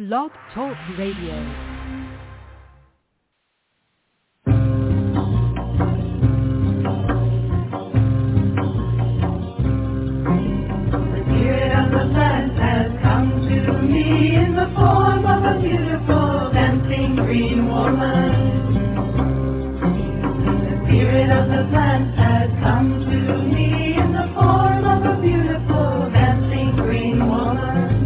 Blog Talk Radio. In the form of a beautiful dancing green woman. The spirit of the plant has come to me in the form of a beautiful dancing green woman.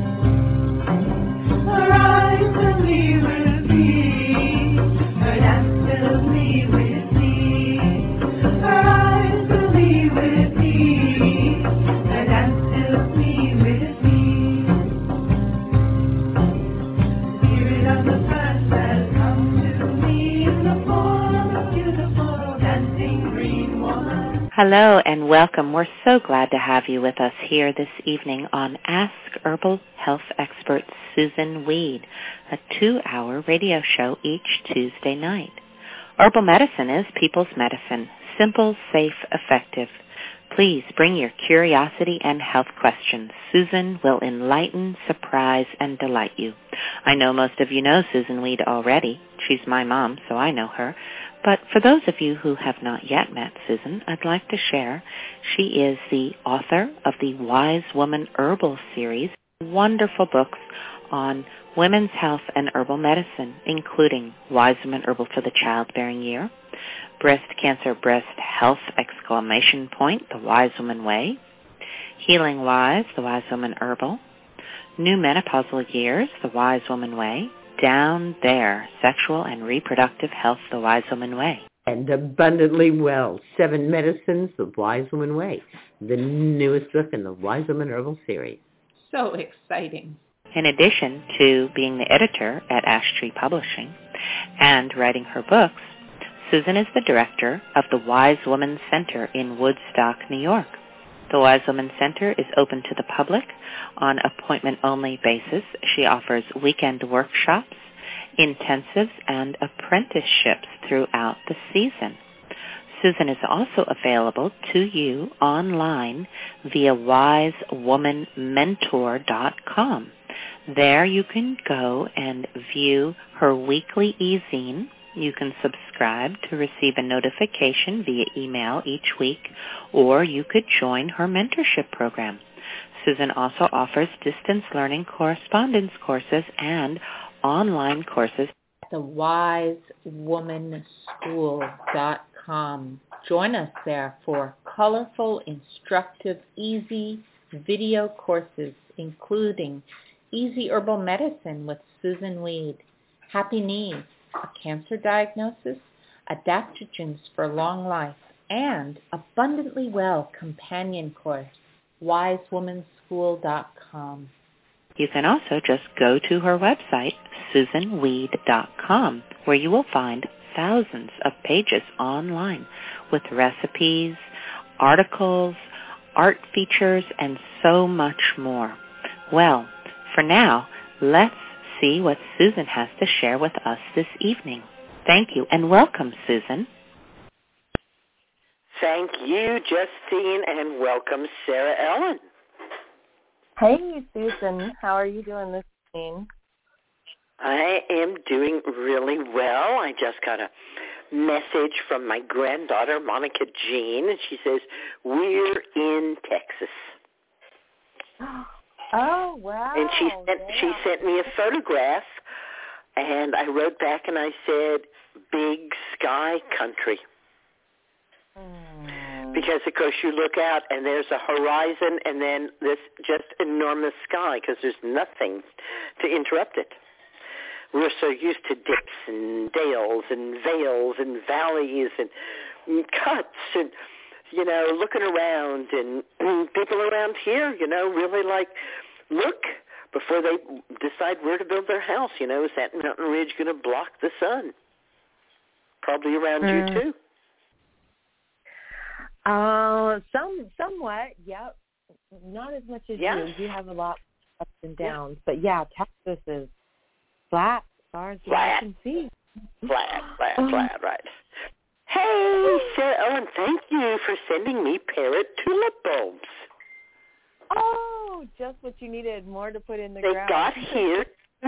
Her eyes fill me with peace, her dance fills me with peace. Her eyes fill me with peace, her dance fills me with peace. Hello and welcome. We're so glad to have you with us here this evening on Ask Herbal Health Expert Susan Weed, a 2-hour radio show each Tuesday night. Herbal medicine is people's medicine, simple, safe, effective. Please bring your curiosity and health questions. Susan will enlighten, surprise, and delight you. I know most of you know Susan Weed already. She's my mom, so I know her. But for those of you who have not yet met Susan, I'd like to share she is the author of the Wise Woman Herbal series, wonderful books on women's health and herbal medicine, including Wise Woman Herbal for the Childbearing Year, Breast Cancer Breast Health ! The Wise Woman Way, Healing Wise, The Wise Woman Herbal, New Menopausal Years, The Wise Woman Way, Down There, Sexual and Reproductive Health, The Wise Woman Way. And Abundantly Well, 7 Medicines, The Wise Woman Way, the newest book in the Wise Woman Herbal series. So exciting. In addition to being the editor at Ash Tree Publishing and writing her books, Susan is the director of the Wise Woman Center in Woodstock, New York. The Wise Woman Center is open to the public on appointment-only basis. She offers weekend workshops, intensives, and apprenticeships throughout the season. Susan is also available to you online via wisewomanmentor.com. There you can go and view her weekly e-zine. You can subscribe to receive a notification via email each week, or you could join her mentorship program. Susan also offers distance learning correspondence courses and online courses at the wisewomanschool.com. Join us there for colorful, instructive, easy video courses, including Easy Herbal Medicine with Susan Weed, Happy Knees, a cancer diagnosis, adaptogens for long life, and Abundantly Well companion course, wisewomanschool.com. You can also just go to her website, susanweed.com, where you will find thousands of pages online with recipes, articles, art features, and so much more. Well, for now, let's see what Susan has to share with us this evening. Thank you, and welcome, Susan. Thank you, Justine, and welcome, Sarah Ellen. Hey, Susan. How are you doing this evening? I am doing really well. I just got a message from my granddaughter, Monica Jean, and she says, we're in Texas. Oh, wow. And she sent me a photograph, and I wrote back and I said, big sky country. Because, of course, you look out and there's a horizon and then this just enormous sky because there's nothing to interrupt it. We're so used to dips and dales and vales and valleys and cuts and, you know, looking around, and people around here, you know, really like look before they decide where to build their house. You know, is that mountain ridge going to block the sun? Probably around you too. Somewhat, yep. Not as much as you. You have a lot of ups and downs. Yeah. But, yeah, Texas is flat as far as I can see. Flat, right. Hey, Sarah Ellen, thank you for sending me parrot tulip bulbs. Oh, just what you needed, more to put in the ground. They got here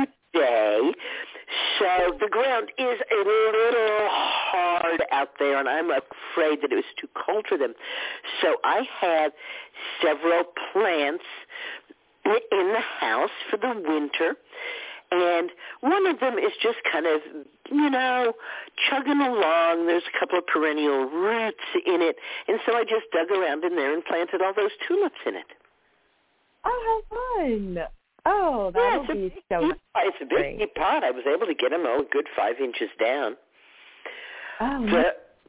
So the ground is a little hard out there, and I'm afraid that it was too cold for them. So I have several plants in the house for the winter, and one of them is just kind of, chugging along. There's a couple of perennial roots in it, and so I just dug around in there and planted all those tulips in it. Oh, how fun. Oh, that'll be so nice. It's a big deep pot. I was able to get them a good 5 inches down. Oh,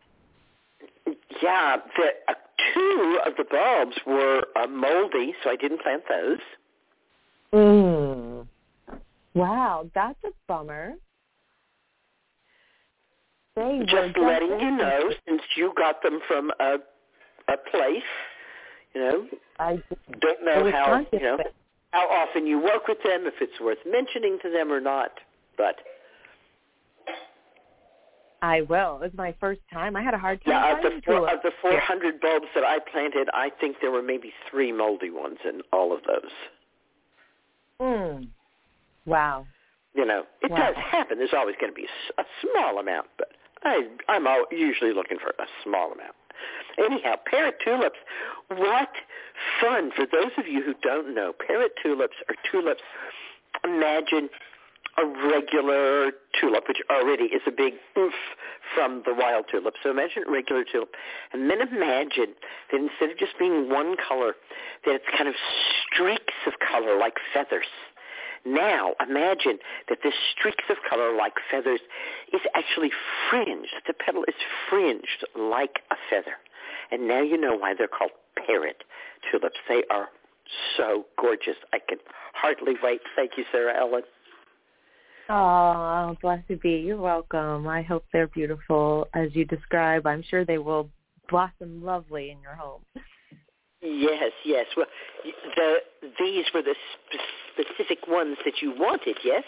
two of the bulbs were moldy, so I didn't plant those. Wow, that's a bummer. Just letting you know, since you got them from a place, I don't know how often you work with them, if it's worth mentioning to them or not, but I will. It was my first time. I had a hard time finding tulips. Of the 400 bulbs that I planted, I think there were maybe 3 moldy ones in all of those. Wow. It does happen. There's always going to be a small amount, but I'm usually looking for a small amount. Anyhow, parrot tulips, what fun. For those of you who don't know, parrot tulips are tulips. Imagine a regular tulip, which already is a big oof from the wild tulip. So imagine a regular tulip. And then imagine that instead of just being one color, that it's kind of streaks of color like feathers. Now, imagine that this streaks of color like feathers is actually fringed. The petal is fringed like a feather. And now you know why they're called parrot tulips. They are so gorgeous. I can hardly wait. Thank you, Sarah Ellen. Oh, blessed be. You're welcome. I hope they're beautiful as you describe. I'm sure they will blossom lovely in your home. Yes. Well, these were the specific ones that you wanted, yes?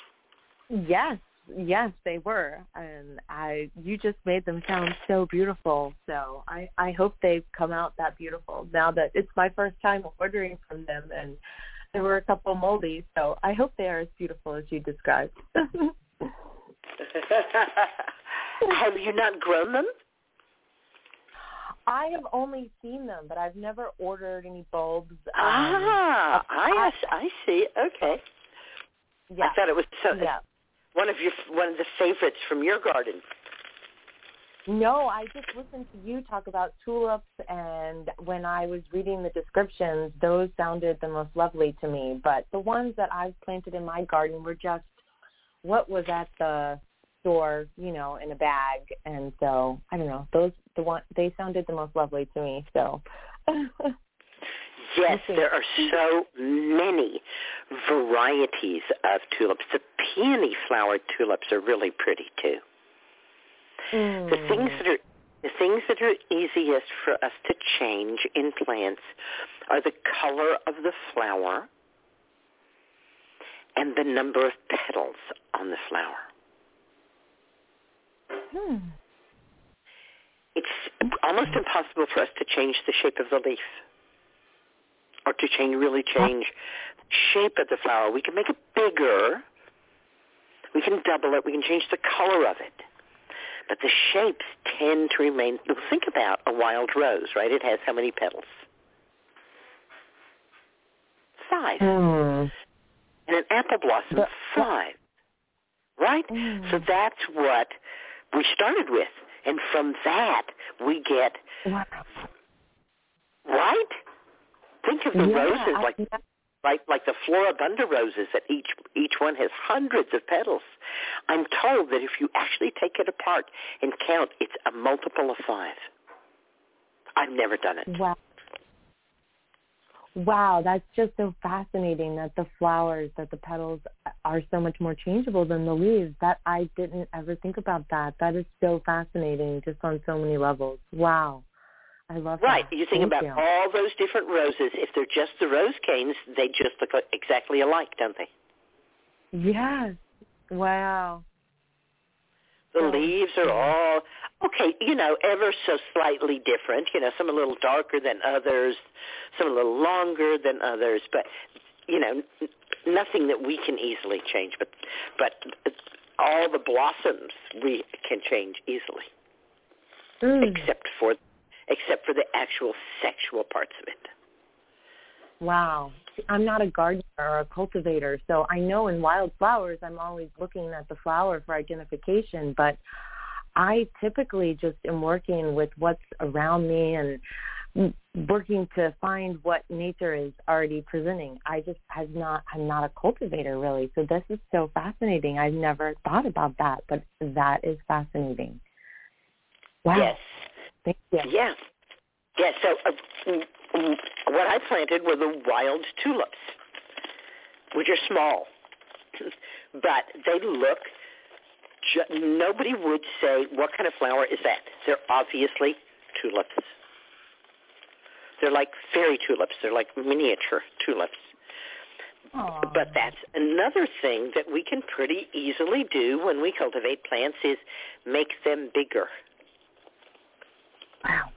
Yes, they were. And you just made them sound so beautiful. So I hope they come out that beautiful now that it's my first time ordering from them, and there were a couple moldy. So I hope they are as beautiful as you described. Have you not grown them? I have only seen them, but I've never ordered any bulbs. I see. Okay. Yeah. I thought it was one of the favorites from your garden. No, I just listened to you talk about tulips, and when I was reading the descriptions, those sounded the most lovely to me. But the ones that I've planted in my garden were just what was at the store, in a bag, and so I don't know. They sounded the most lovely to me. So. Yes, there are so many varieties of tulips. The peony flowered tulips are really pretty too. The things that are easiest for us to change in plants are the color of the flower and the number of petals on the flower. It's almost impossible for us to change the shape of the leaf or to change the shape of the flower. We can make it bigger. We can double it. We can change the color of it. But the shapes tend to remain. Think about a wild rose, right? It has how many petals? 5. And an apple blossom, 5. Right? So that's what we started with. And from that, we get, right? Think of the roses like the Floribunda roses that each one has hundreds of petals. I'm told that if you actually take it apart and count, it's a multiple of 5. I've never done it. Wow, that's just so fascinating that the flowers, that the petals are so much more changeable than the leaves. That I didn't ever think about that. That is so fascinating just on so many levels. Wow. I love that. Right. You think about all those different roses. If they're just the rose canes, they just look exactly alike, don't they? Yes. Wow. The leaves are all, ever so slightly different. Some a little darker than others, some a little longer than others, but, nothing that we can easily change. But all the blossoms we can change easily, except for the actual sexual parts of it. Wow. I'm not a gardener or a cultivator, so I know in wildflowers I'm always looking at the flower for identification, but I typically just am working with what's around me and working to find what nature is already presenting. I'm not a cultivator really, so this is so fascinating. I've never thought about that, but that is fascinating. Wow. Yes. Thank you. Yeah. Yeah, so what I planted were the wild tulips, which are small, but they look, nobody would say, what kind of flower is that? They're obviously tulips. They're like fairy tulips. They're like miniature tulips. Aww. But that's another thing that we can pretty easily do when we cultivate plants is make them bigger. Wow.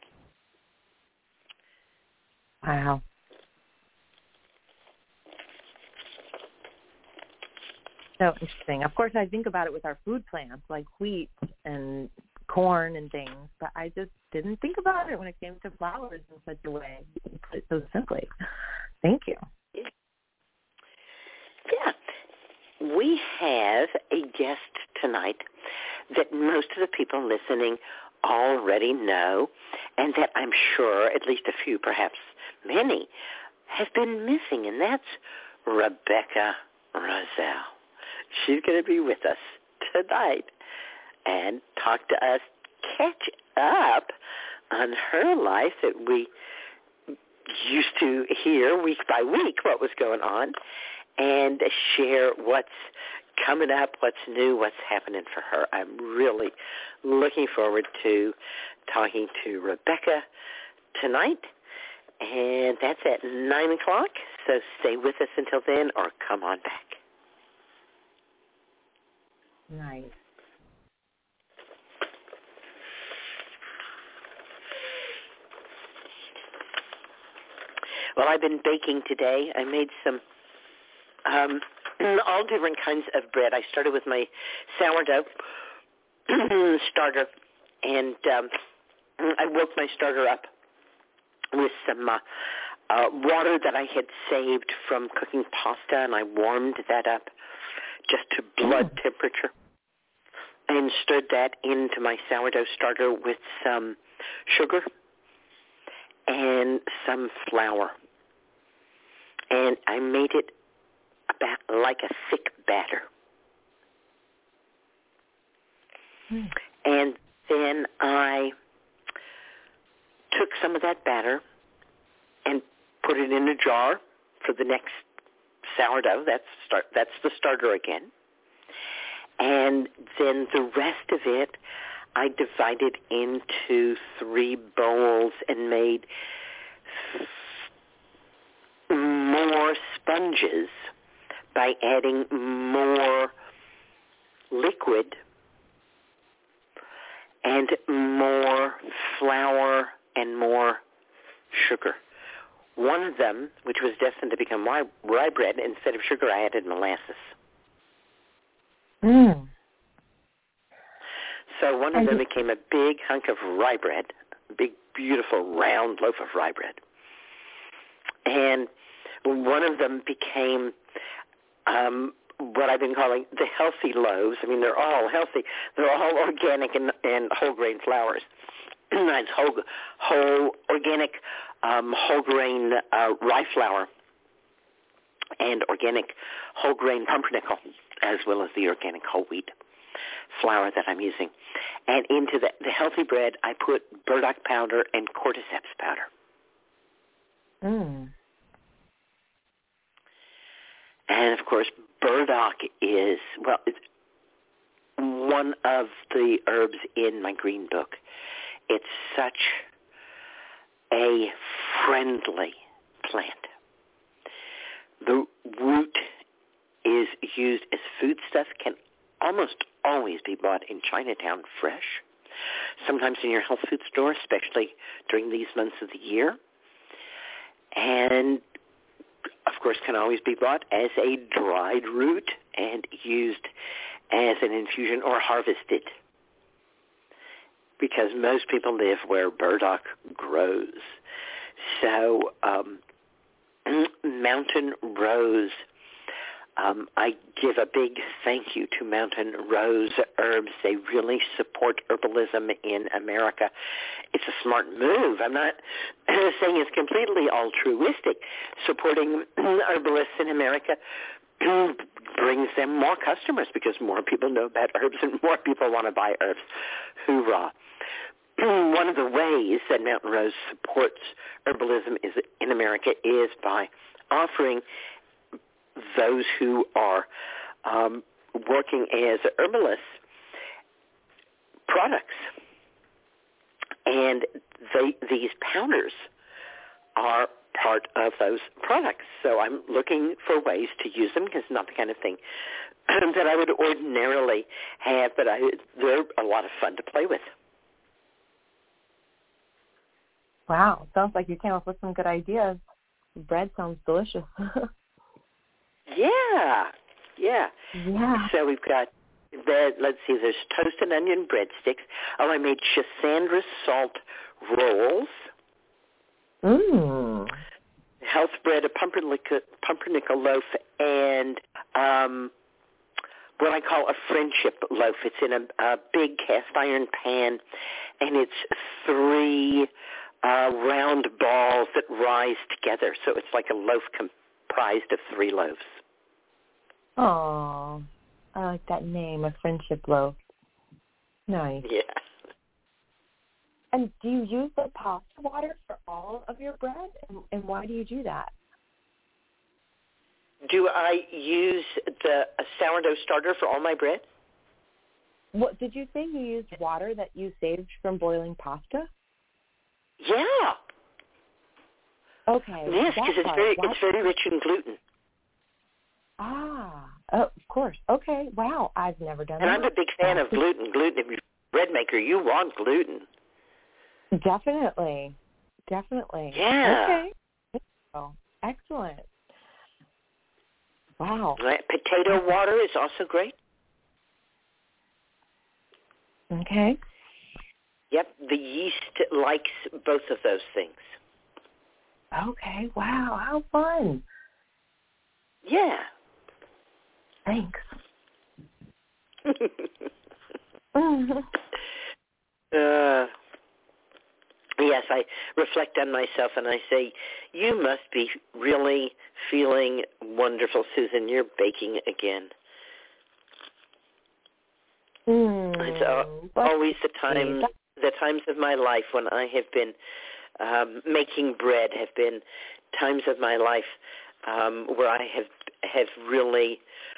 Wow. So interesting. Of course, I think about it with our food plants like wheat and corn and things, but I just didn't think about it when it came to flowers in such a way. You put it so simply. Thank you. Yeah. We have a guest tonight that most of the people listening already know, and that I'm sure at least a few, perhaps many, have been missing, and that's Rebecca Roselle. She's going to be with us tonight and talk to us, catch up on her life that we used to hear week by week what was going on, and share what's coming up, what's new, what's happening for her. I'm really looking forward to talking to Rebecca tonight, and that's at 9 o'clock, so stay with us until then or come on back. Nice. Well, I've been baking today. I made some all different kinds of bread. I started with my sourdough starter, and I woke my starter up with some water that I had saved from cooking pasta, and I warmed that up just to blood temperature and stirred that into my sourdough starter with some sugar and some flour. And I made it about like a thick batter. And then I took some of that batter and put it in a jar for the next sourdough. That's the starter again. And then the rest of it I divided into 3 bowls and made more sponges by adding more liquid and more flour and more sugar. One of them, which was destined to become rye bread, instead of sugar I added molasses. So one of them became a big hunk of rye bread, a big, beautiful, round loaf of rye bread. And one of them became what I've been calling the healthy loaves. I mean, they're all healthy. They're all organic and whole grain flours. It's whole organic whole grain rye flour and organic whole grain pumpernickel, as well as the organic whole wheat flour that I'm using. And into the healthy bread, I put burdock powder and cordyceps powder. And, of course, burdock is, well, it's one of the herbs in my green book. It's such a friendly plant. The root is used as foodstuff, can almost always be bought in Chinatown fresh, sometimes in your health food store, especially during these months of the year. And, of course, can always be bought as a dried root and used as an infusion or harvested, because most people live where burdock grows. So Mountain Rose, I give a big thank you to Mountain Rose Herbs. They really support herbalism in America. It's a smart move. I'm not saying it's completely altruistic. Supporting herbalists in America brings them more customers because more people know about herbs and more people want to buy herbs. Hoorah. One of the ways that Mountain Rose supports herbalism in America is by offering those who are working as herbalists products. And these powders are part of those products. So I'm looking for ways to use them because it's not the kind of thing that I would ordinarily have, but they're a lot of fun to play with. Wow, sounds like you came up with some good ideas. Bread sounds delicious. Yeah. So we've got, let's see, there's toasted onion breadsticks. Oh, I made Chisandra salt rolls. Mmm. Health bread, a pumpernickel loaf, and what I call a friendship loaf. It's in a big cast iron pan, and it's 3 round balls that rise together. So it's like a loaf comprised of 3 loaves. Oh, I like that name, a friendship loaf. Nice. Yeah. And do you use the pasta water for all of your bread? And why do you do that? Do I use a sourdough starter for all my bread? What did you say you used water that you saved from boiling pasta? Yeah. Okay. Yes, because it's very rich in gluten. Ah, oh, of course. Okay. Wow, I've never done that. And that. I'm a big fan of gluten. Gluten, if you're a bread maker, you want gluten. Definitely. Yeah. Okay. Oh, excellent. Wow. Right. Potato water is also great. Okay. Yep, the yeast likes both of those things. Okay, wow, how fun. Yeah. Thanks. Yes, I reflect on myself and I say, you must be really feeling wonderful, Susan. You're baking again. It's always the times of my life when I have been making bread have been times of my life where I have really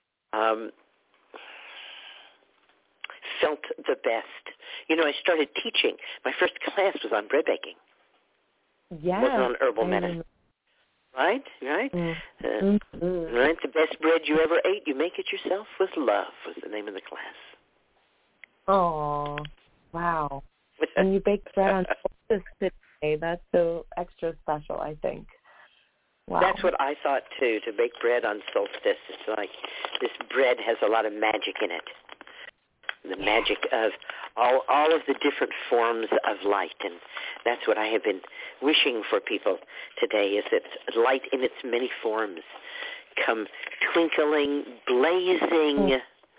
felt the best. You know, I started teaching. My first class was on bread baking. Yeah. It wasn't on herbal medicine. Right? Mm-hmm. Right? The best bread you ever ate, you make it yourself with love was the name of the class. Oh, wow. And you baked bread on solstice today. That's so extra special, I think. Wow. That's what I thought, too, to bake bread on solstice. It's like this bread has a lot of magic in it. The magic of all of the different forms of light. And that's what I have been wishing for people today, is that light in its many forms come twinkling, blazing,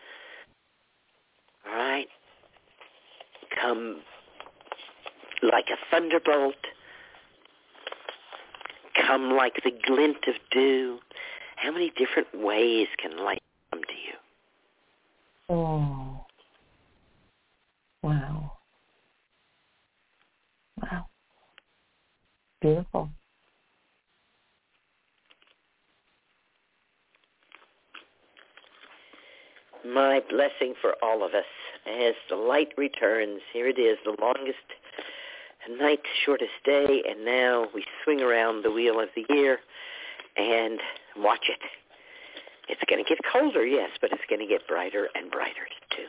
right? Come like a thunderbolt, come like the glint of dew. How many different ways can light come to you? Oh. Wow. Wow. Beautiful. My blessing for all of us as the light returns. Here it is, the longest night, shortest day, and now we swing around the wheel of the year and watch it. It's going to get colder, yes, but it's going to get brighter and brighter, too.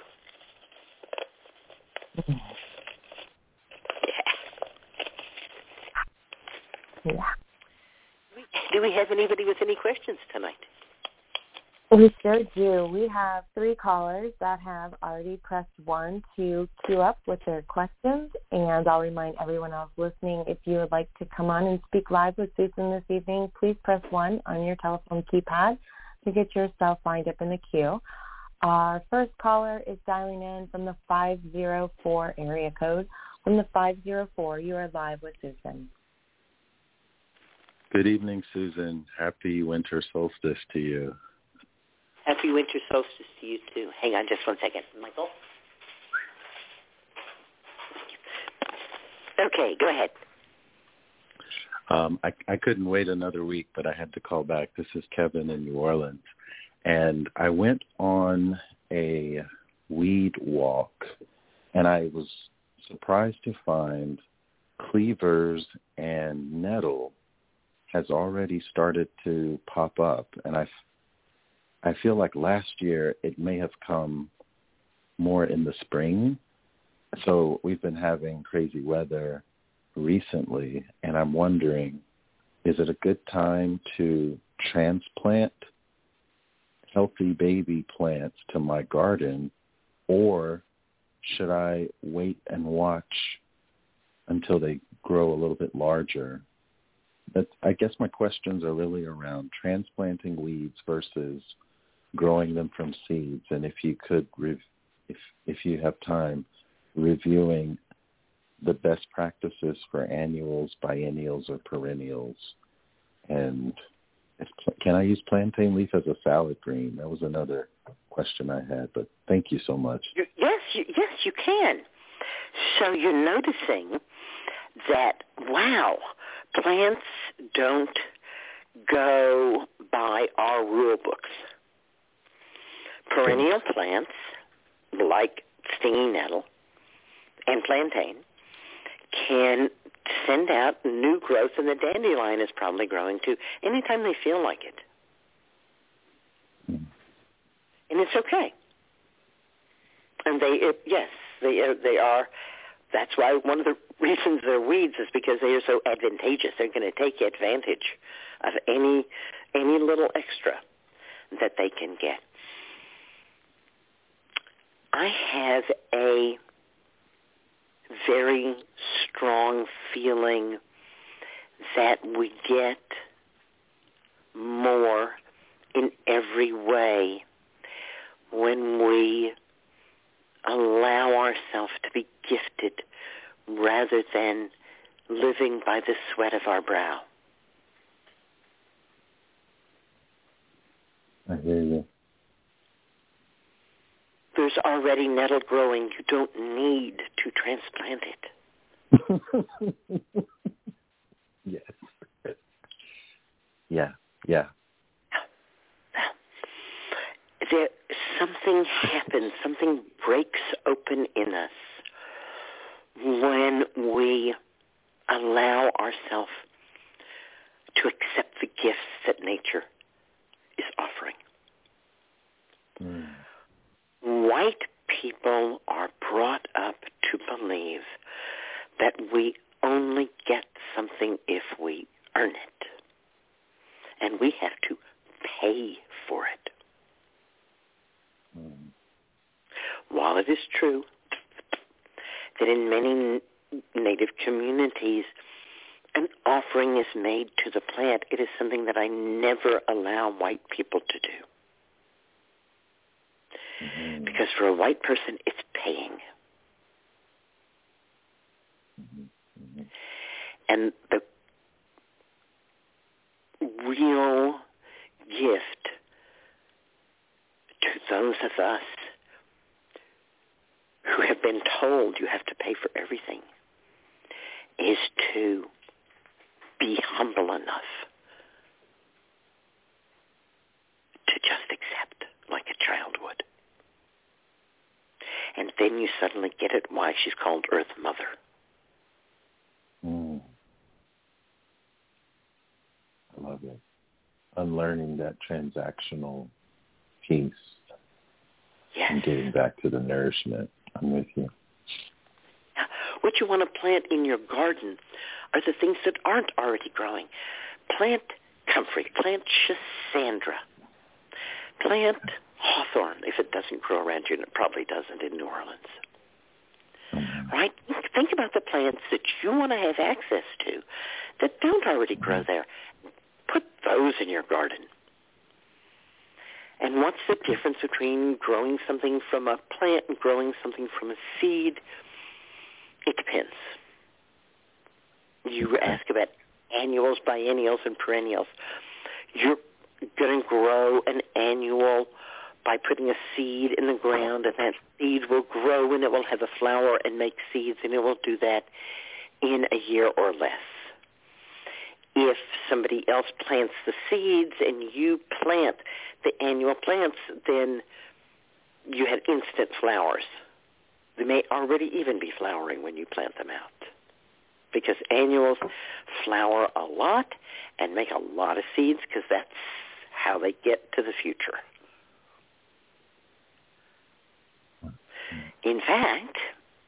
Yeah. Do we have anybody with any questions tonight? We sure do. We have 3 callers that have already pressed 1 to queue up with their questions, and I'll remind everyone else listening, if you would like to come on and speak live with Susan this evening, please press 1 on your telephone keypad to get yourself lined up in the queue. Our first caller is dialing in from the 504 area code. From the 504, you are live with Susan. Good evening, Susan. Happy winter solstice to you. Happy winter solstice to you, too. Hang on just one second, Michael. Okay, go ahead. I couldn't wait another week, but I had to call back. This is Kevin in New Orleans. And I went on a weed walk, and I was surprised to find cleavers and nettle has already started to pop up. And I feel like last year it may have come more in the spring. So we've been having crazy weather recently, and I'm wondering, is it a good time to transplant healthy baby plants to my garden, or should I wait and watch until they grow a little bit larger? But I guess my questions are really around transplanting weeds versus growing them from seeds, and if you could, if you have time, reviewing the best practices for annuals, biennials, or perennials. And can I use plantain leaf as a salad green? That was another question I had, but thank you so much. Yes, you can. So you're noticing that, wow, plants don't go by our rule books. Perennial plants, like stinging nettle and plantain, can send out new growth, and the dandelion is probably growing too, anytime they feel like it. And it's okay. And they are. That's why one of the reasons they're weeds is because they are so advantageous. They're going to take advantage of any little extra that they can get. I have a very strong feeling that we get more in every way when we allow ourselves to be gifted rather than living by the sweat of our brow. I hear you. There's already nettle growing. You don't need to transplant it. Yes. Yeah. There, something happens. Something breaks open in us when we allow ourselves to accept the gifts that nature is offering. Mm. White people are brought up to believe that we only get something if we earn it. And we have to pay for it. Mm. While it is true that in many Native communities an offering is made to the plant, it is something that I never allow white people to do. Mm-hmm. Because for a white person, it's paying. Mm-hmm. And the real gift to those of us who have been told you have to pay for everything is to be humble enough to just accept like a child would. And then you suddenly get it why she's called Earth Mother. Mm. I love it. Unlearning that transactional piece. Yes. And getting back to the nourishment. I'm with you. What you want to plant in your garden are the things that aren't already growing. Plant comfrey. Plant Schisandra. Plant hawthorn if it doesn't grow around you, and it probably doesn't in New Orleans. Right? Think about the plants that you want to have access to that don't already grow there. Put those in your garden. And what's the difference between growing something from a plant and growing something from a seed? It depends. You ask about annuals, biennials, and perennials. You're going to grow an annual by putting a seed in the ground, and that seed will grow and it will have a flower and make seeds, and it will do that in a year or less. If somebody else plants the seeds and you plant the annual plants, then you have instant flowers. They may already even be flowering when you plant them out, because annuals flower a lot and make a lot of seeds, because that's how they get to the future. In fact,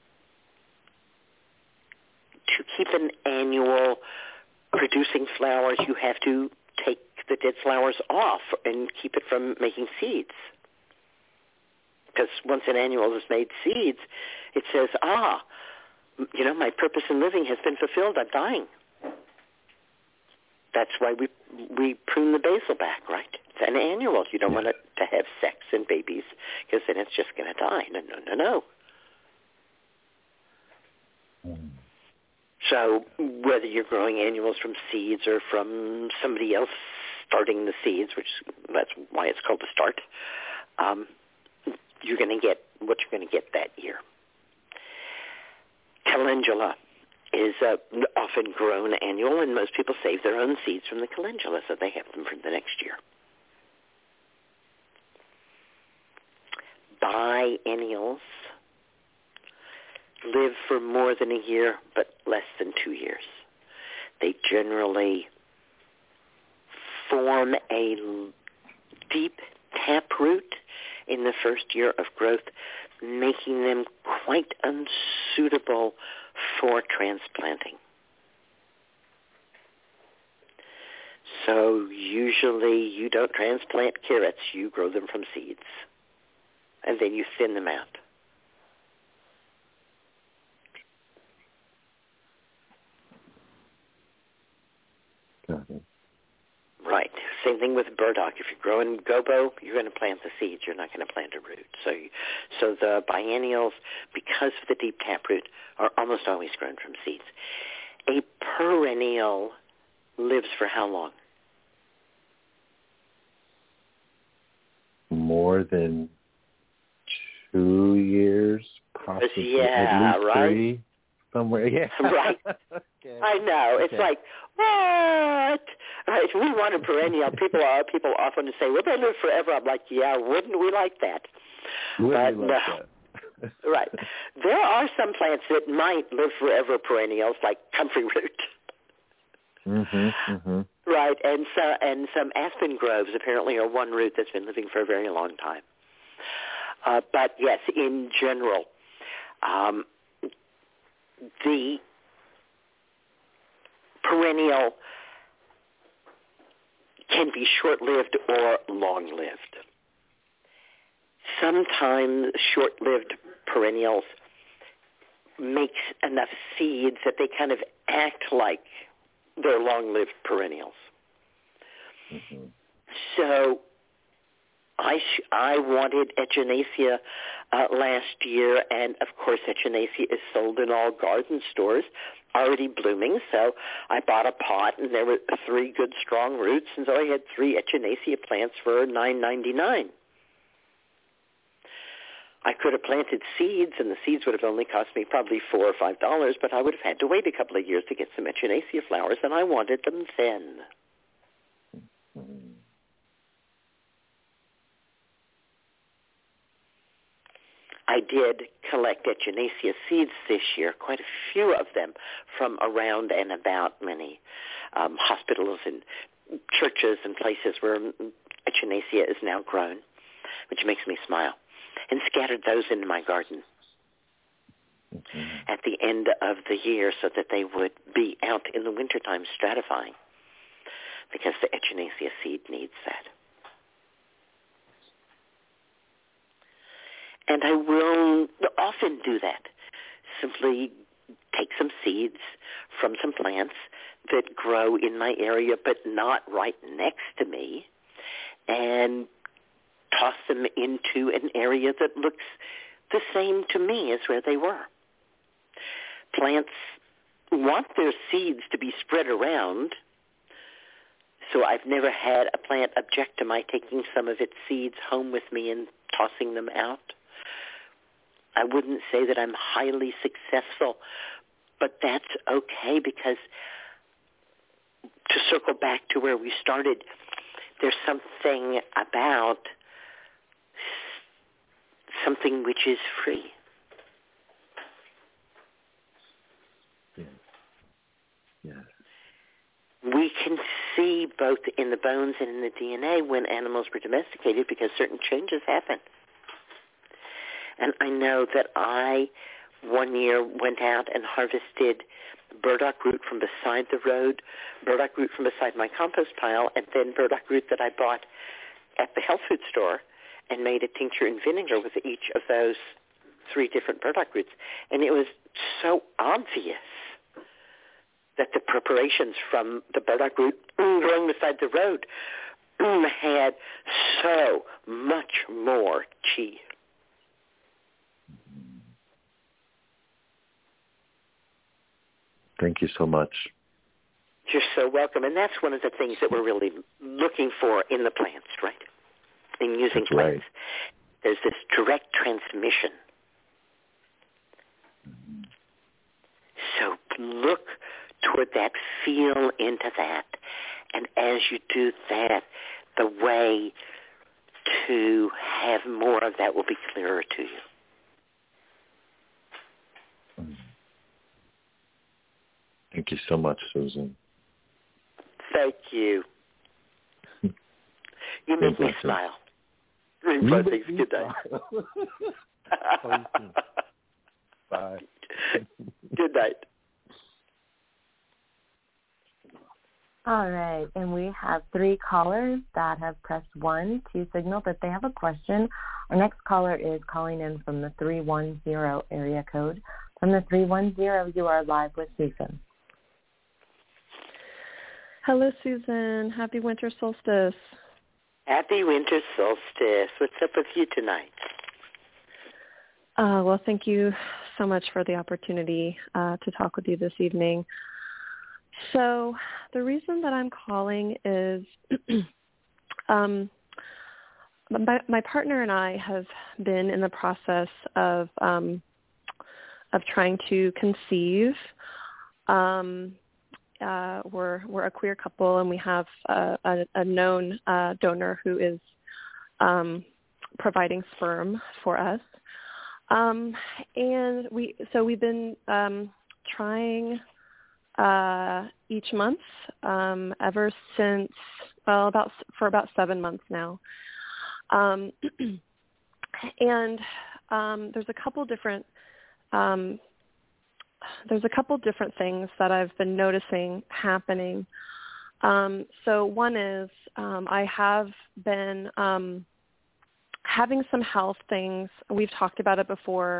to keep an annual producing flowers, you have to take the dead flowers off and keep it from making seeds. Because once an annual has made seeds, it says, my purpose in living has been fulfilled. I'm dying. That's why we prune the basil back, right? It's an annual. You don't want it to have sex and babies, because then it's just going to die. No. So whether you're growing annuals from seeds or from somebody else starting the seeds, that's why it's called a start, you're going to get what you're going to get that year. Calendula is often grown annual, and most people save their own seeds from the calendula so they have them for the next year. Biennials live for more than a year, but less than 2 years. They generally form a deep taproot in the first year of growth, making them quite unsuitable for transplanting. So usually you don't transplant carrots, you grow them from seeds, and then you thin them out. Right. Same thing with burdock. If you're growing gobo, you're going to plant the seeds. You're not going to plant a root. So the biennials, because of the deep taproot, are almost always grown from seeds. A perennial lives for how long? More than 2 years, possibly at least right? 3, somewhere. Yeah, right. Okay. I know. It's like, what? Right. We want a perennial. People often say, "Will they live forever?" I'm like, yeah, wouldn't we like that? Wouldn't we like that? Right. There are some plants that might live forever, perennials, like comfrey root. Right, and some aspen groves apparently are one root that's been living for a very long time. But yes, in general, the perennial can be short-lived or long-lived. Sometimes short-lived perennials make enough seeds that they kind of act like they're long-lived perennials. So I wanted Echinacea last year, and of course Echinacea is sold in all garden stores, already blooming, so I bought a pot, and there were 3 good strong roots, and so I had 3 Echinacea plants for $9.99. I could have planted seeds, and the seeds would have only cost me probably $4 or $5, but I would have had to wait a couple of years to get some Echinacea flowers, and I wanted them then. I did collect Echinacea seeds this year, quite a few of them from around and about many hospitals and churches and places where Echinacea is now grown, which makes me smile, and scattered those into my garden at the end of the year so that they would be out in the wintertime stratifying, because the Echinacea seed needs that. And I will often do that. Simply take some seeds from some plants that grow in my area but not right next to me and toss them into an area that looks the same to me as where they were. Plants want their seeds to be spread around, so I've never had a plant object to my taking some of its seeds home with me and tossing them out. I wouldn't say that I'm highly successful, but that's okay, because to circle back to where we started, there's something about something which is free. Yes. We can see both in the bones and in the DNA when animals were domesticated, because certain changes happen. And I know that I, one year, went out and harvested burdock root from beside the road, burdock root from beside my compost pile, and then burdock root that I bought at the health food store, and made a tincture and vinegar with each of those 3 different burdock roots. And it was so obvious that the preparations from the burdock root growing beside the road had so much more chi. Thank you so much. You're so welcome. And that's one of the things that we're really looking for in the plants, right? In using That's plants. Right. There's this direct transmission. So look toward that, feel into that. And as you do that, the way to have more of that will be clearer to you. Thank you so much, Susan. Thank you. You make me smile. Blessings. Good night. Bye. Good night. All right, and we have 3 callers that have pressed 1 to signal that they have a question. Our next caller is calling in from the 310 area code. From the 310, you are live with Susan. Hello, Susan. Happy winter solstice. Happy winter solstice. What's up with you tonight? Well, thank you so much for the opportunity to talk with you this evening. So the reason that I'm calling is my partner and I have been in the process of trying to conceive. We're a queer couple, and we have a known donor who is providing sperm for us. And we've been trying each month ever since for about 7 months now. And there's a couple different things that I've been noticing happening. So one is I have been having some health things. We've talked about it before.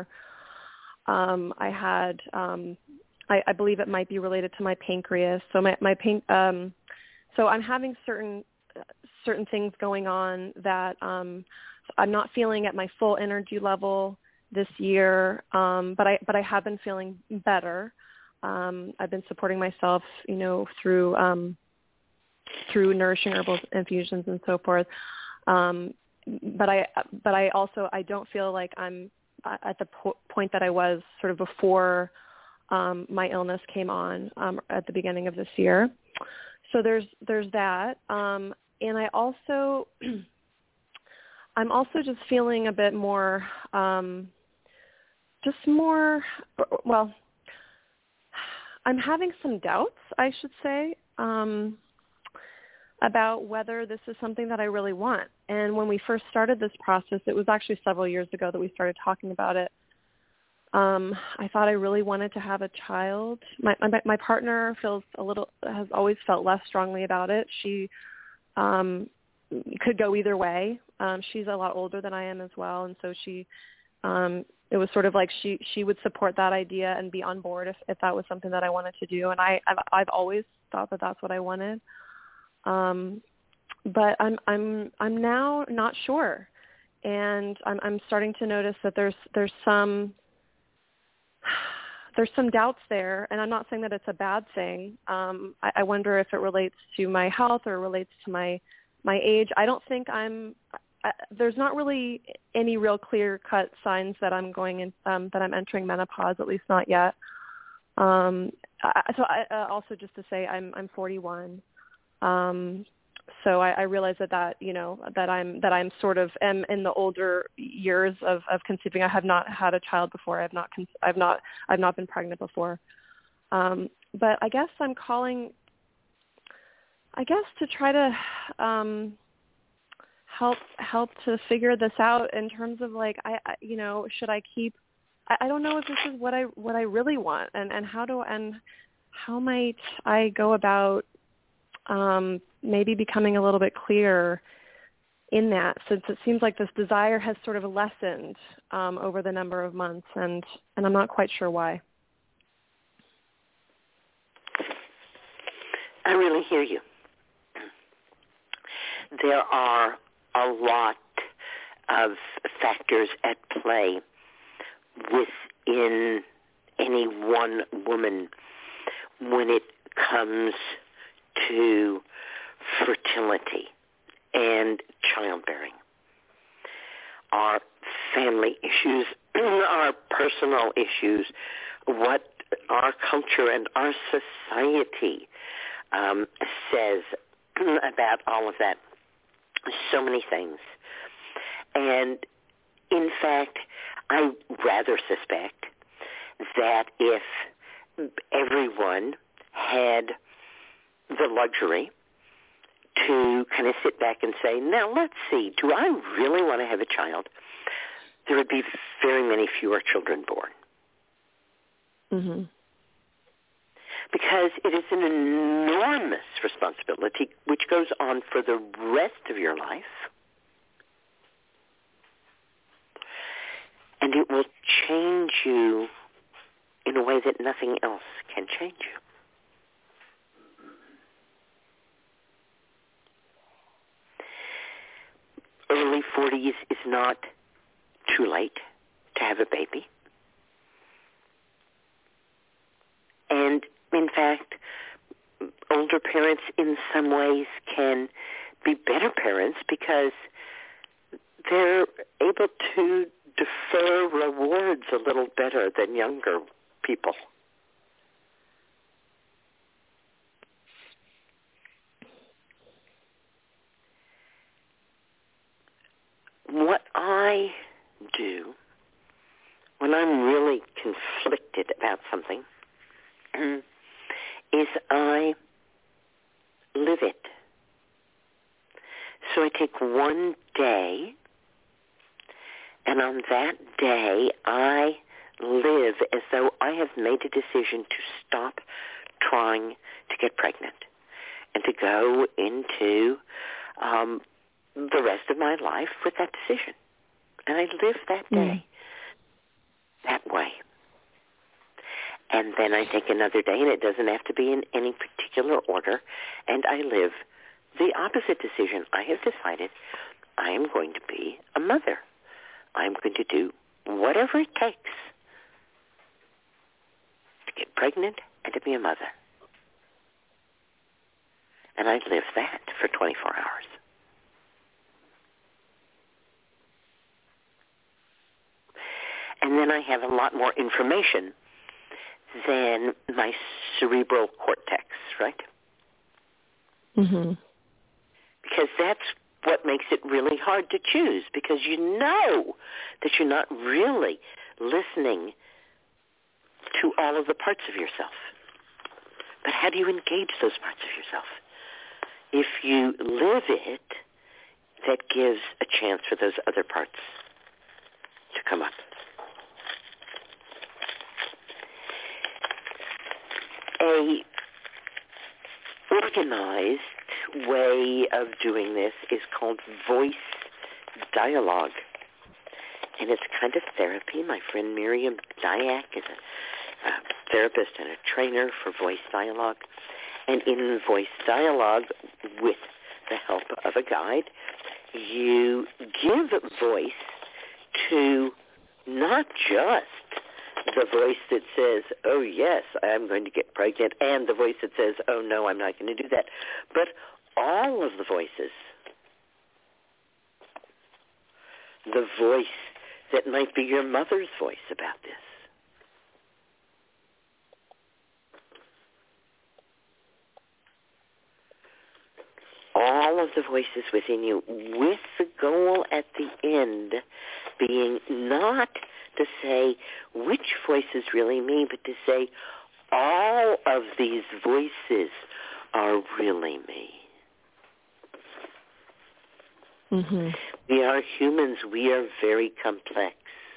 I believe it might be related to my pancreas. So so I'm having certain things going on that I'm not feeling at my full energy level this year, but I have been feeling better. I've been supporting myself, through nourishing herbal infusions and so forth. But I don't feel like I'm at the point that I was sort of before my illness came on at the beginning of this year. So there's that, and I'm also just feeling a bit more. I'm having some doubts, I should say, about whether this is something that I really want. And when we first started this process, it was actually several years ago that we started talking about it. I thought I really wanted to have a child. My partner has always felt less strongly about it. She could go either way. She's a lot older than I am as well, and so she It was sort of like she would support that idea and be on board if that was something that I wanted to do. And I've always thought that that's what I wanted. But I'm now not sure. And I'm starting to notice that there's some doubts there, and I'm not saying that it's a bad thing. I wonder if it relates to my health or relates to my age. I don't think there's not really any real clear-cut signs that I'm going in, that I'm entering menopause, at least not yet. So I also just to say I'm 41. So I realize that I'm sort of am in the older years of conceiving. I have not had a child before. I've not been pregnant before. But I guess I'm calling, to try to help to figure this out in terms of like should I keep? I don't know if this is what I really want, and how might I go about maybe becoming a little bit clearer in that, since it seems like this desire has sort of lessened over the number of months, and I'm not quite sure why. I really hear you. There are a lot of factors at play within any one woman when it comes to fertility and childbearing. Our family issues, our personal issues, what our culture and our society says about all of that. So many things. And in fact, I rather suspect that if everyone had the luxury to kind of sit back and say, now let's see, do I really want to have a child? There would be very many fewer children born. Mm-hmm. Because it is an enormous responsibility which goes on for the rest of your life. And it will change you in a way that nothing else can change you. Early 40s is not too late to have a baby. And in fact, older parents in some ways can be better parents because they're able to defer rewards a little better than younger people. What I do when I'm really conflicted about something is I live it. So I take one day, and on that day I live as though I have made a decision to stop trying to get pregnant and to go into the rest of my life with that decision. And I live that day that way. And then I take another day, and it doesn't have to be in any particular order, and I live the opposite decision. I have decided I am going to be a mother. I'm going to do whatever it takes to get pregnant and to be a mother. And I live that for 24 hours. And then I have a lot more information than my cerebral cortex, right? Mm-hmm. Because that's what makes it really hard to choose, because you know that you're not really listening to all of the parts of yourself. But how do you engage those parts of yourself? If you live it, that gives a chance for those other parts to come up. A organized way of doing this is called voice dialogue. and it's kind of therapy. My friend Miriam Dyack is a therapist and a trainer for voice dialogue. And in voice dialogue, with the help of a guide, you give voice to not just the voice that says, oh, yes, I'm going to get pregnant, and the voice that says, oh, no, I'm not going to do that, but all of the voices. The voice that might be your mother's voice about this. All of the voices within you, with the goal at the end being not to say which voice is really me, but to say all of these voices are really me. Mm-hmm. We are humans. We are very complex.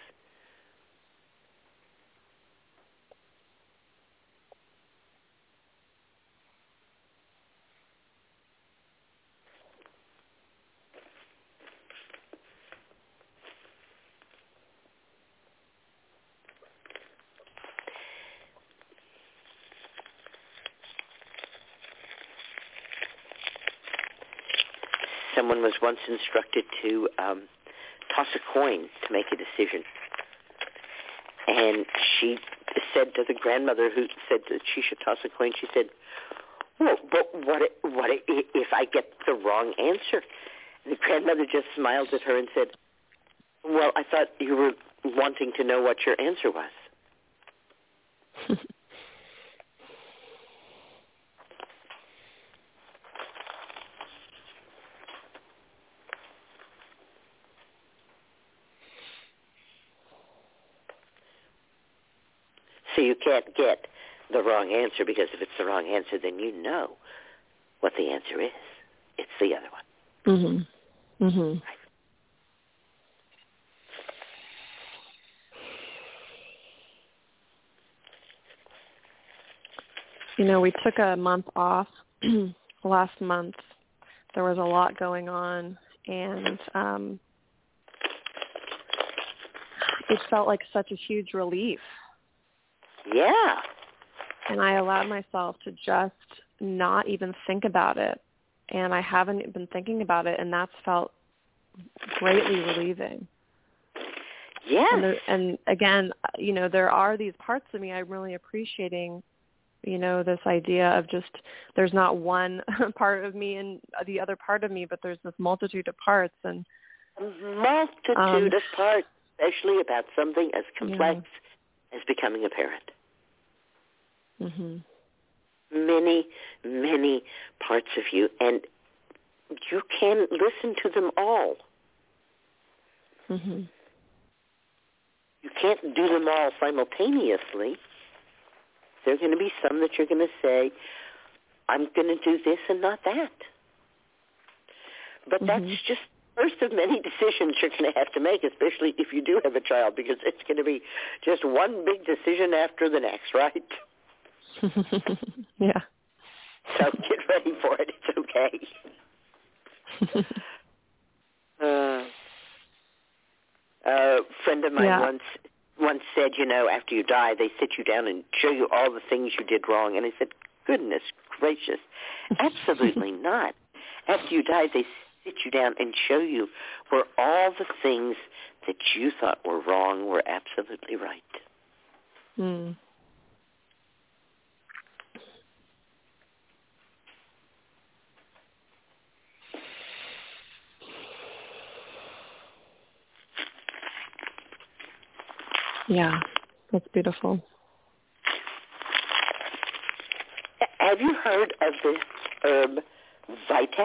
Someone was once instructed to toss a coin to make a decision. And she said to the grandmother who said that she should toss a coin, she said, well, but what if I get the wrong answer? And the grandmother just smiled at her and said, well, I thought you were wanting to know what your answer was. So you can't get the wrong answer, because if it's the wrong answer, then you know what the answer is. It's the other one. Mm-hmm. Mm-hmm. Right. You know, we took a month off last month. There was a lot going on, and it felt like such a huge relief. Yeah. And I allowed myself to just not even think about it. And I haven't been thinking about it, and that's felt greatly relieving. Yes. And again, you know, there are these parts of me I'm really appreciating, you know, this idea of just there's not one part of me and the other part of me, but there's this multitude of parts. And a multitude of parts, especially about something as complex as becoming a parent. Mm-hmm. Many, many parts of you, and you can listen to them all. Mm-hmm. You can't do them all simultaneously. There are going to be some that you're going to say, I'm going to do this and not that. But that's just first of many decisions you're going to have to make, especially if you do have a child, because it's going to be just one big decision after the next, right? Yeah. So get ready for it. It's okay. A friend of mine once said, you know, after you die, they sit you down and show you all the things you did wrong. And I said, goodness gracious, absolutely not. After you die, they sit you down and show you where all the things that you thought were wrong were absolutely right. Mm. Yeah, that's beautiful. Have you heard of the herb Vitex?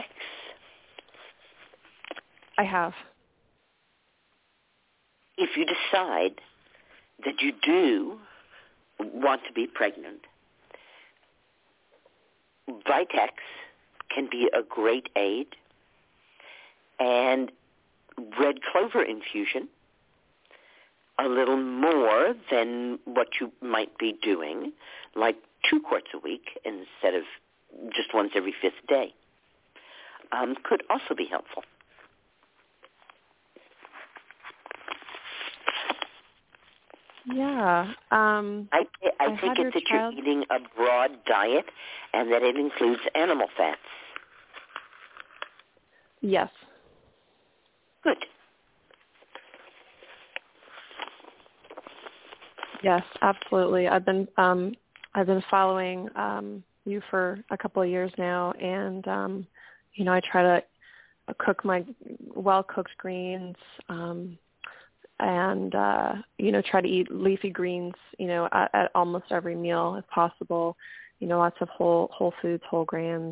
I have. If you decide that you do want to be pregnant, Vitex can be a great aid, and red clover infusion, a little more than what you might be doing, like 2 quarts a week instead of just once every 5th day, could also be helpful. Yeah. I think it's that you're eating a broad diet and that it includes animal fats. Yes. Good. Yes, absolutely. I've been following you for a couple of years now, and I try to cook my well-cooked greens, and try to eat leafy greens, at almost every meal if possible. Lots of whole foods, whole grains,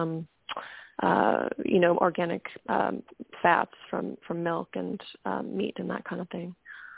organic fats from milk and meat and that kind of thing.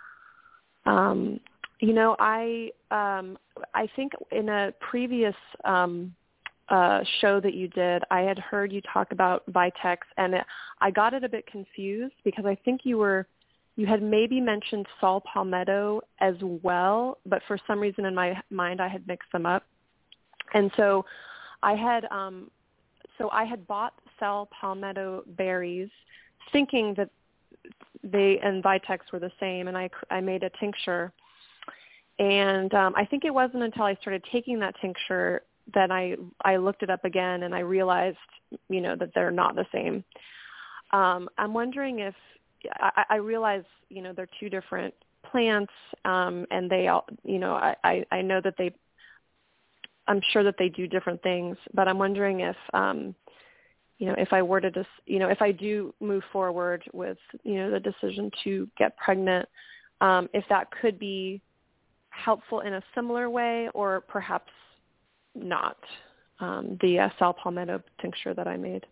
I think in a previous show that you did, I had heard you talk about Vitex, and I got it a bit confused because I think you had maybe mentioned saw palmetto as well, but for some reason in my mind I had mixed them up. And so I had bought saw palmetto berries thinking that they and Vitex were the same, and I made a tincture. And I think it wasn't until I started taking that tincture that I looked it up again and I realized, that they're not the same. I'm wondering if I realize, they're two different plants, and they all, I know that I'm sure that they do different things, but I'm wondering if, if I were to just, if I do move forward with, the decision to get pregnant, if that could be helpful in a similar way or perhaps not, the saw palmetto tincture that I made.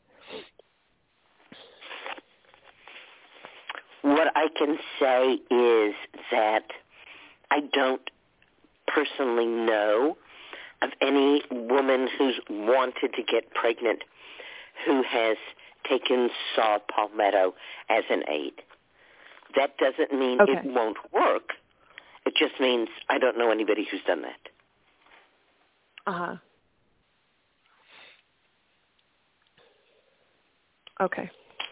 What I can say is that I don't personally know of any woman who's wanted to get pregnant who has taken saw palmetto as an aid. That doesn't mean it won't work. It just means I don't know anybody who's done that. Uh-huh. Okay.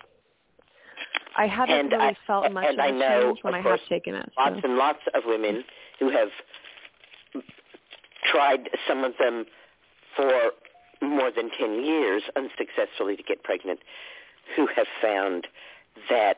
I haven't really felt much of a change when I have taken it. Lots and lots of women who have tried some of them for more than 10 years unsuccessfully to get pregnant, who have found that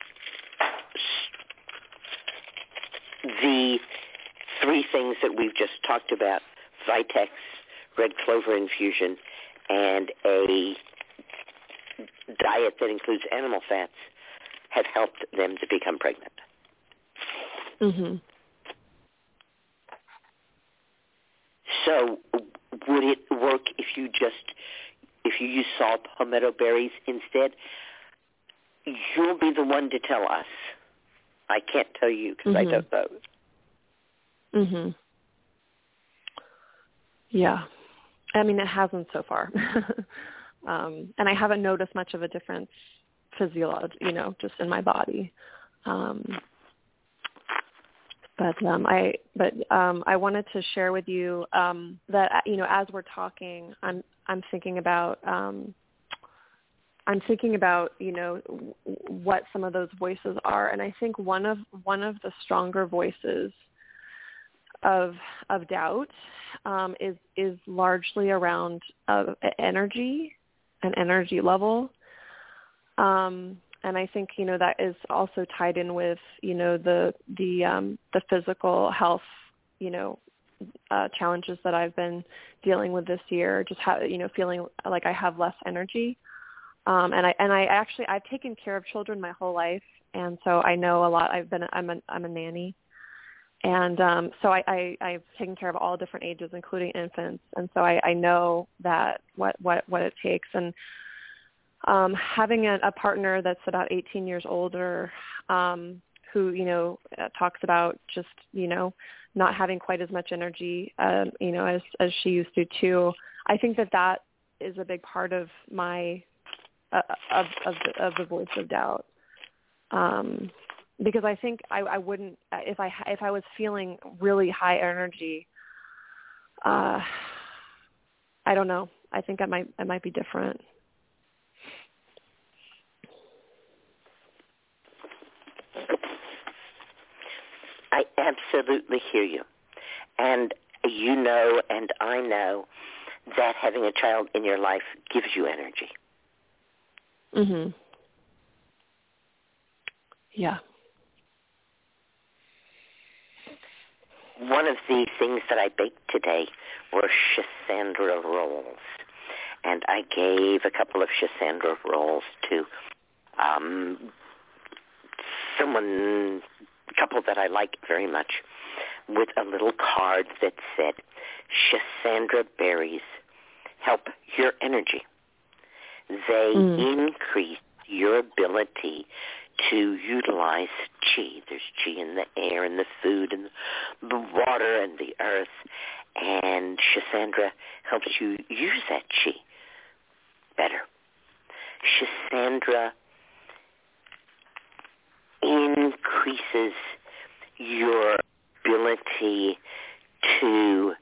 the three things that we've just talked about, Vitex, red clover infusion, and a diet that includes animal fats, have helped them to become pregnant. Mm-hmm. So would it work if you use saw palmetto berries instead? You'll be the one to tell us. I can't tell you because I don't know. Mm-hmm. Yeah. I mean, it hasn't so far. And I haven't noticed much of a difference physiology, just in my body. But I wanted to share with you that as we're talking, I'm thinking about what some of those voices are, and I think one of the stronger voices of doubt is largely around energy and energy level. And I think, that is also tied in with, the physical health, challenges that I've been dealing with this year, just feeling like I have less energy. And I've taken care of children my whole life. And so I know a lot. I'm a nanny. And so I've taken care of all different ages, including infants. And so I know that what it takes. And having a partner that's about 18 years older, who, talks about just, not having quite as much energy, as she used to too. I think that is a big part of my, of the voice of doubt. Because I think I wouldn't, if I was feeling really high energy, I don't know. I think it might be different. I absolutely hear you. And you know and I know that having a child in your life gives you energy. Mhm. Yeah. One of the things that I baked today were Schisandra rolls. And I gave a couple of Schisandra rolls to someone, a couple that I like very much, with a little card that said, Schisandra berries help your energy. They increase your ability to utilize chi. There's chi in the air and the food and the water and the earth. And Schisandra helps you use that chi better. Schisandra increases your ability to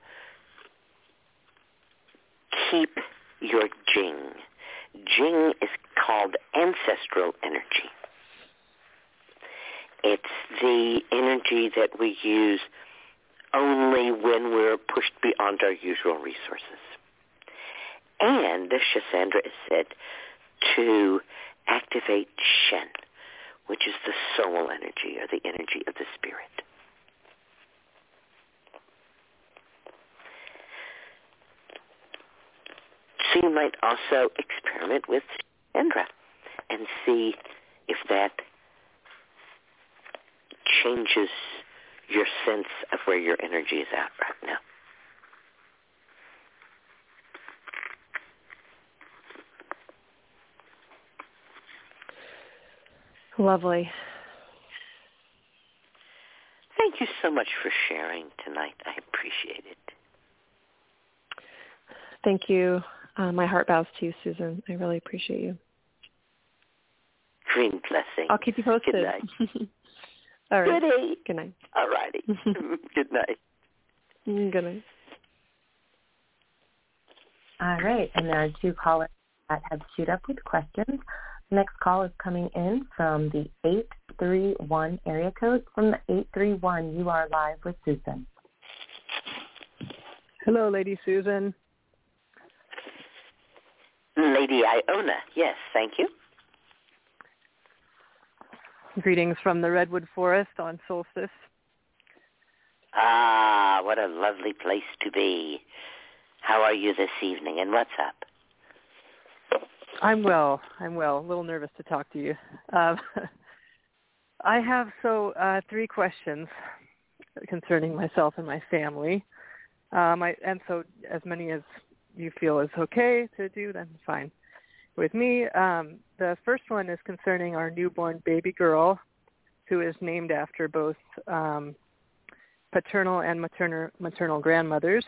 keep your Jing. Jing is called ancestral energy. It's the energy that we use only when we're pushed beyond our usual resources. And Schisandra is said to activate Shen, which is the soul energy or the energy of the spirit. So you might also experiment with Schisandra and see if that changes your sense of where your energy is at right now. Lovely. Thank you so much for sharing tonight. I appreciate it. Thank you. My heart bows to you, Susan. I really appreciate you. Green blessing. I'll keep you posted. Good night. All right. Goodie. Good night. All righty. Good night. Good night. All right, and there are two callers that have queued up with questions. Next call is coming in from the 831 area code. From the 831, you are live with Susan. Hello, Lady Susan. Lady Iona, yes, thank you. Greetings from the Redwood Forest on solstice. Ah, what a lovely place to be. How are you this evening, and what's up? I'm well. A little nervous to talk to you. I have three questions concerning myself and my family. And so as many as you feel is okay to do, then fine with me. The first one is concerning our newborn baby girl, who is named after both paternal and maternal grandmothers.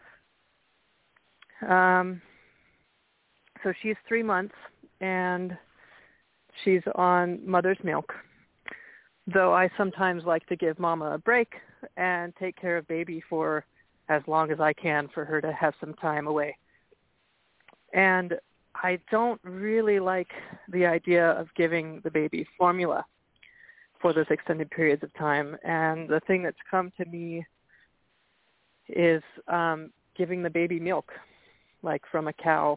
So she's 3 months, and she's on mother's milk, though I sometimes like to give Mama a break and take care of baby for as long as I can for her to have some time away. And I don't really like the idea of giving the baby formula for those extended periods of time. And the thing that's come to me is giving the baby milk, like from a cow.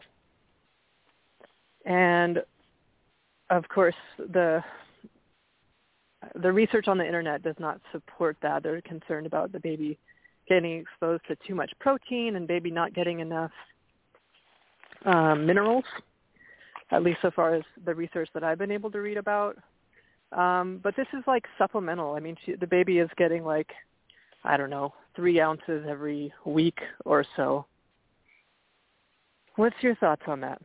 And of course, the research on the internet does not support that. They're concerned about the baby getting exposed to too much protein and baby not getting enough minerals, at least so far as the research that I've been able to read about. But this is like supplemental. I mean, the baby is getting 3 ounces every week or so. What's your thoughts on that?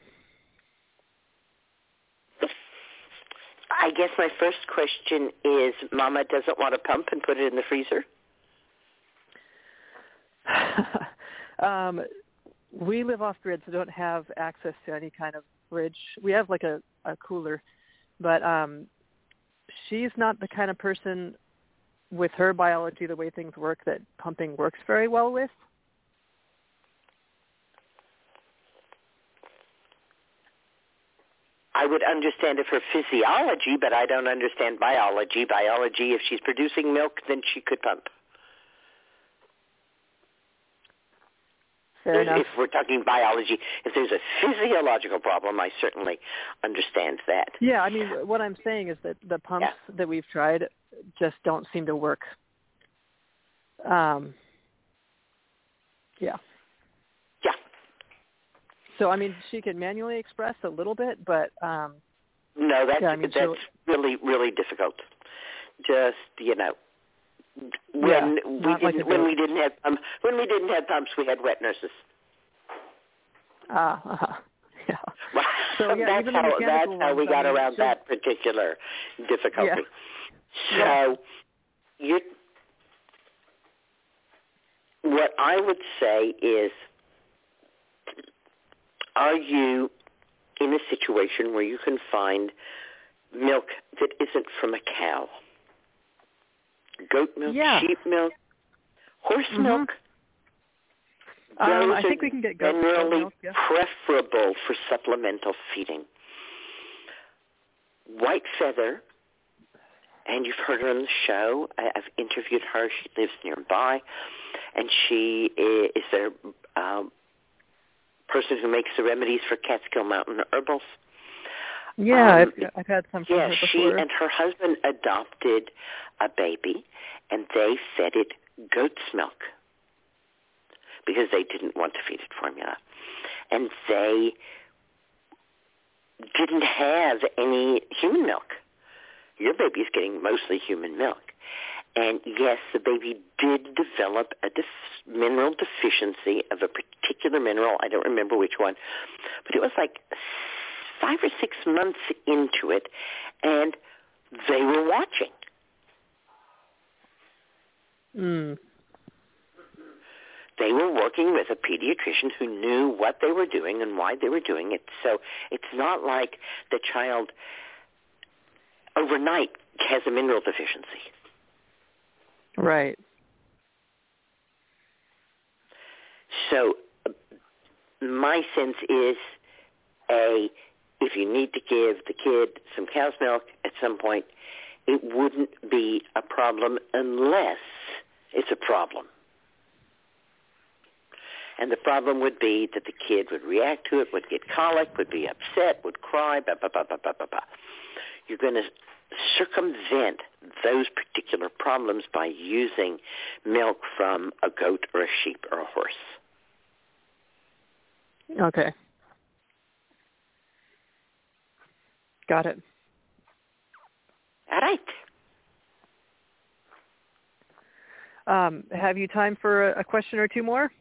I guess my first question is, Mama doesn't want to pump and put it in the freezer? We live off-grid, so don't have access to any kind of fridge. We have like a cooler, but she's not the kind of person with her biology, the way things work, that pumping works very well with. I would understand if her physiology, but I don't understand biology. Biology, if she's producing milk, then she could pump. Fair enough. If we're talking biology, if there's a physiological problem, I certainly understand that. Yeah, I mean, what I'm saying is that the pumps that we've tried just don't seem to work. Yeah. Yeah. So, I mean, she can manually express a little bit, but... no, that's really, really difficult. Just, when we didn't have pumps, we had wet nurses. Yeah. So that's how we got around that particular difficulty. Yeah. So what I would say is, are you in a situation where you can find milk that isn't from a cow? Goat milk, sheep milk, horse milk? I think we can get goat milk. Yeah. Preferable for supplemental feeding. White Feather, and you've heard her on the show. I've interviewed her. She lives nearby, and she is their person who makes the remedies for Catskill Mountain herbals. Yeah, I've had some from her before. She and her husband adopted a baby, and they fed it goat's milk because they didn't want to feed it formula. And they didn't have any human milk. Your baby's getting mostly human milk. And yes, the baby did develop a mineral deficiency of a particular mineral. I don't remember which one. But it was like 5 or 6 months into it, and they were watching. They were working with a pediatrician who knew what they were doing and why they were doing it. So it's not like the child overnight has a mineral deficiency. Right. So my sense is, if you need to give the kid some cow's milk at some point, it wouldn't be a problem unless it's a problem. And the problem would be that the kid would react to it, would get colic, would be upset, would cry, blah, blah, blah, blah, blah, blah, blah. You're going to circumvent those particular problems by using milk from a goat or a sheep or a horse. Okay. Got it. All right. Have you time for a question or two more?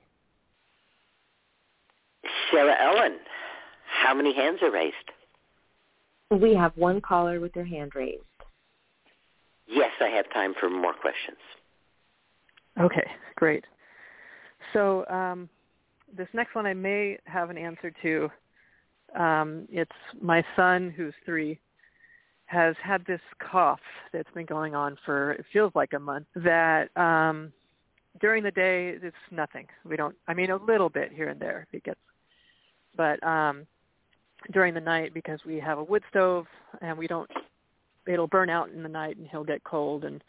Sarah Ellen, how many hands are raised? We have one caller with their hand raised. Yes, I have time for more questions. Okay, great. So this next one I may have an answer to. It's my son, who's 3, has had this cough that's been going on for, it feels like a month, that during the day it's nothing. A little bit here and there it gets. But during the night, because we have a wood stove and it'll burn out in the night and he'll get cold and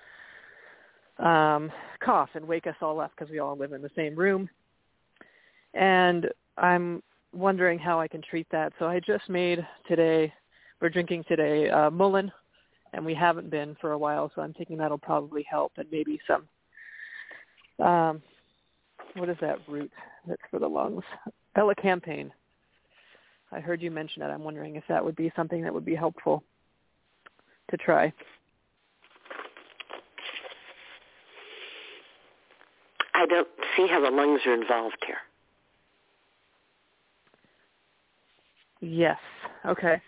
cough and wake us all up because we all live in the same room. And I'm wondering how I can treat that. So I just made we're drinking today Mullein, and we haven't been for a while, so I'm thinking that'll probably help, and maybe some, what is that root that's for the lungs? Elecampane. I heard you mention it. I'm wondering if that would be something that would be helpful to try. I don't see how the lungs are involved here. Yes. Okay.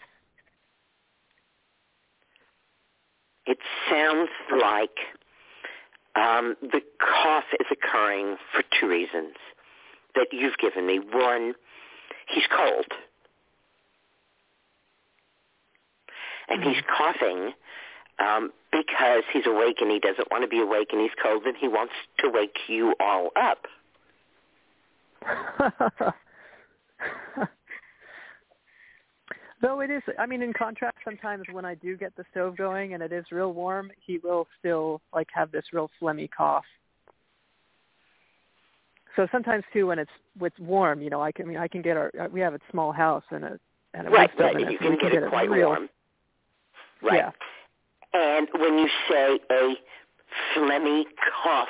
It sounds like the cough is occurring for 2 reasons that you've given me. One, he's cold. And he's coughing because he's awake and he doesn't want to be awake, and he's cold and he wants to wake you all up. Though it is, I mean, in contrast, sometimes when I do get the stove going and it is real warm, he will still like have this real phlegmy cough. So sometimes too, when it's warm, you know, I can get we have a small house and a wood stove in it, you so we can get it quite warm. Right. Yeah. And when you say a phlegmy cough,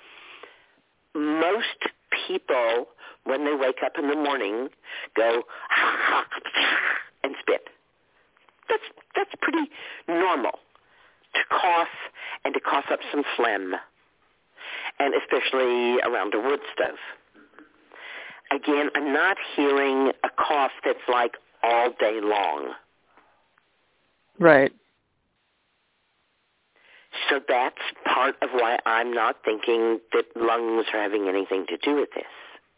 most people, when they wake up in the morning, go and spit. That's pretty normal to cough and to cough up some phlegm, and especially around a wood stove. Again, I'm not hearing a cough that's like all day long. Right. So that's part of why I'm not thinking that lungs are having anything to do with this.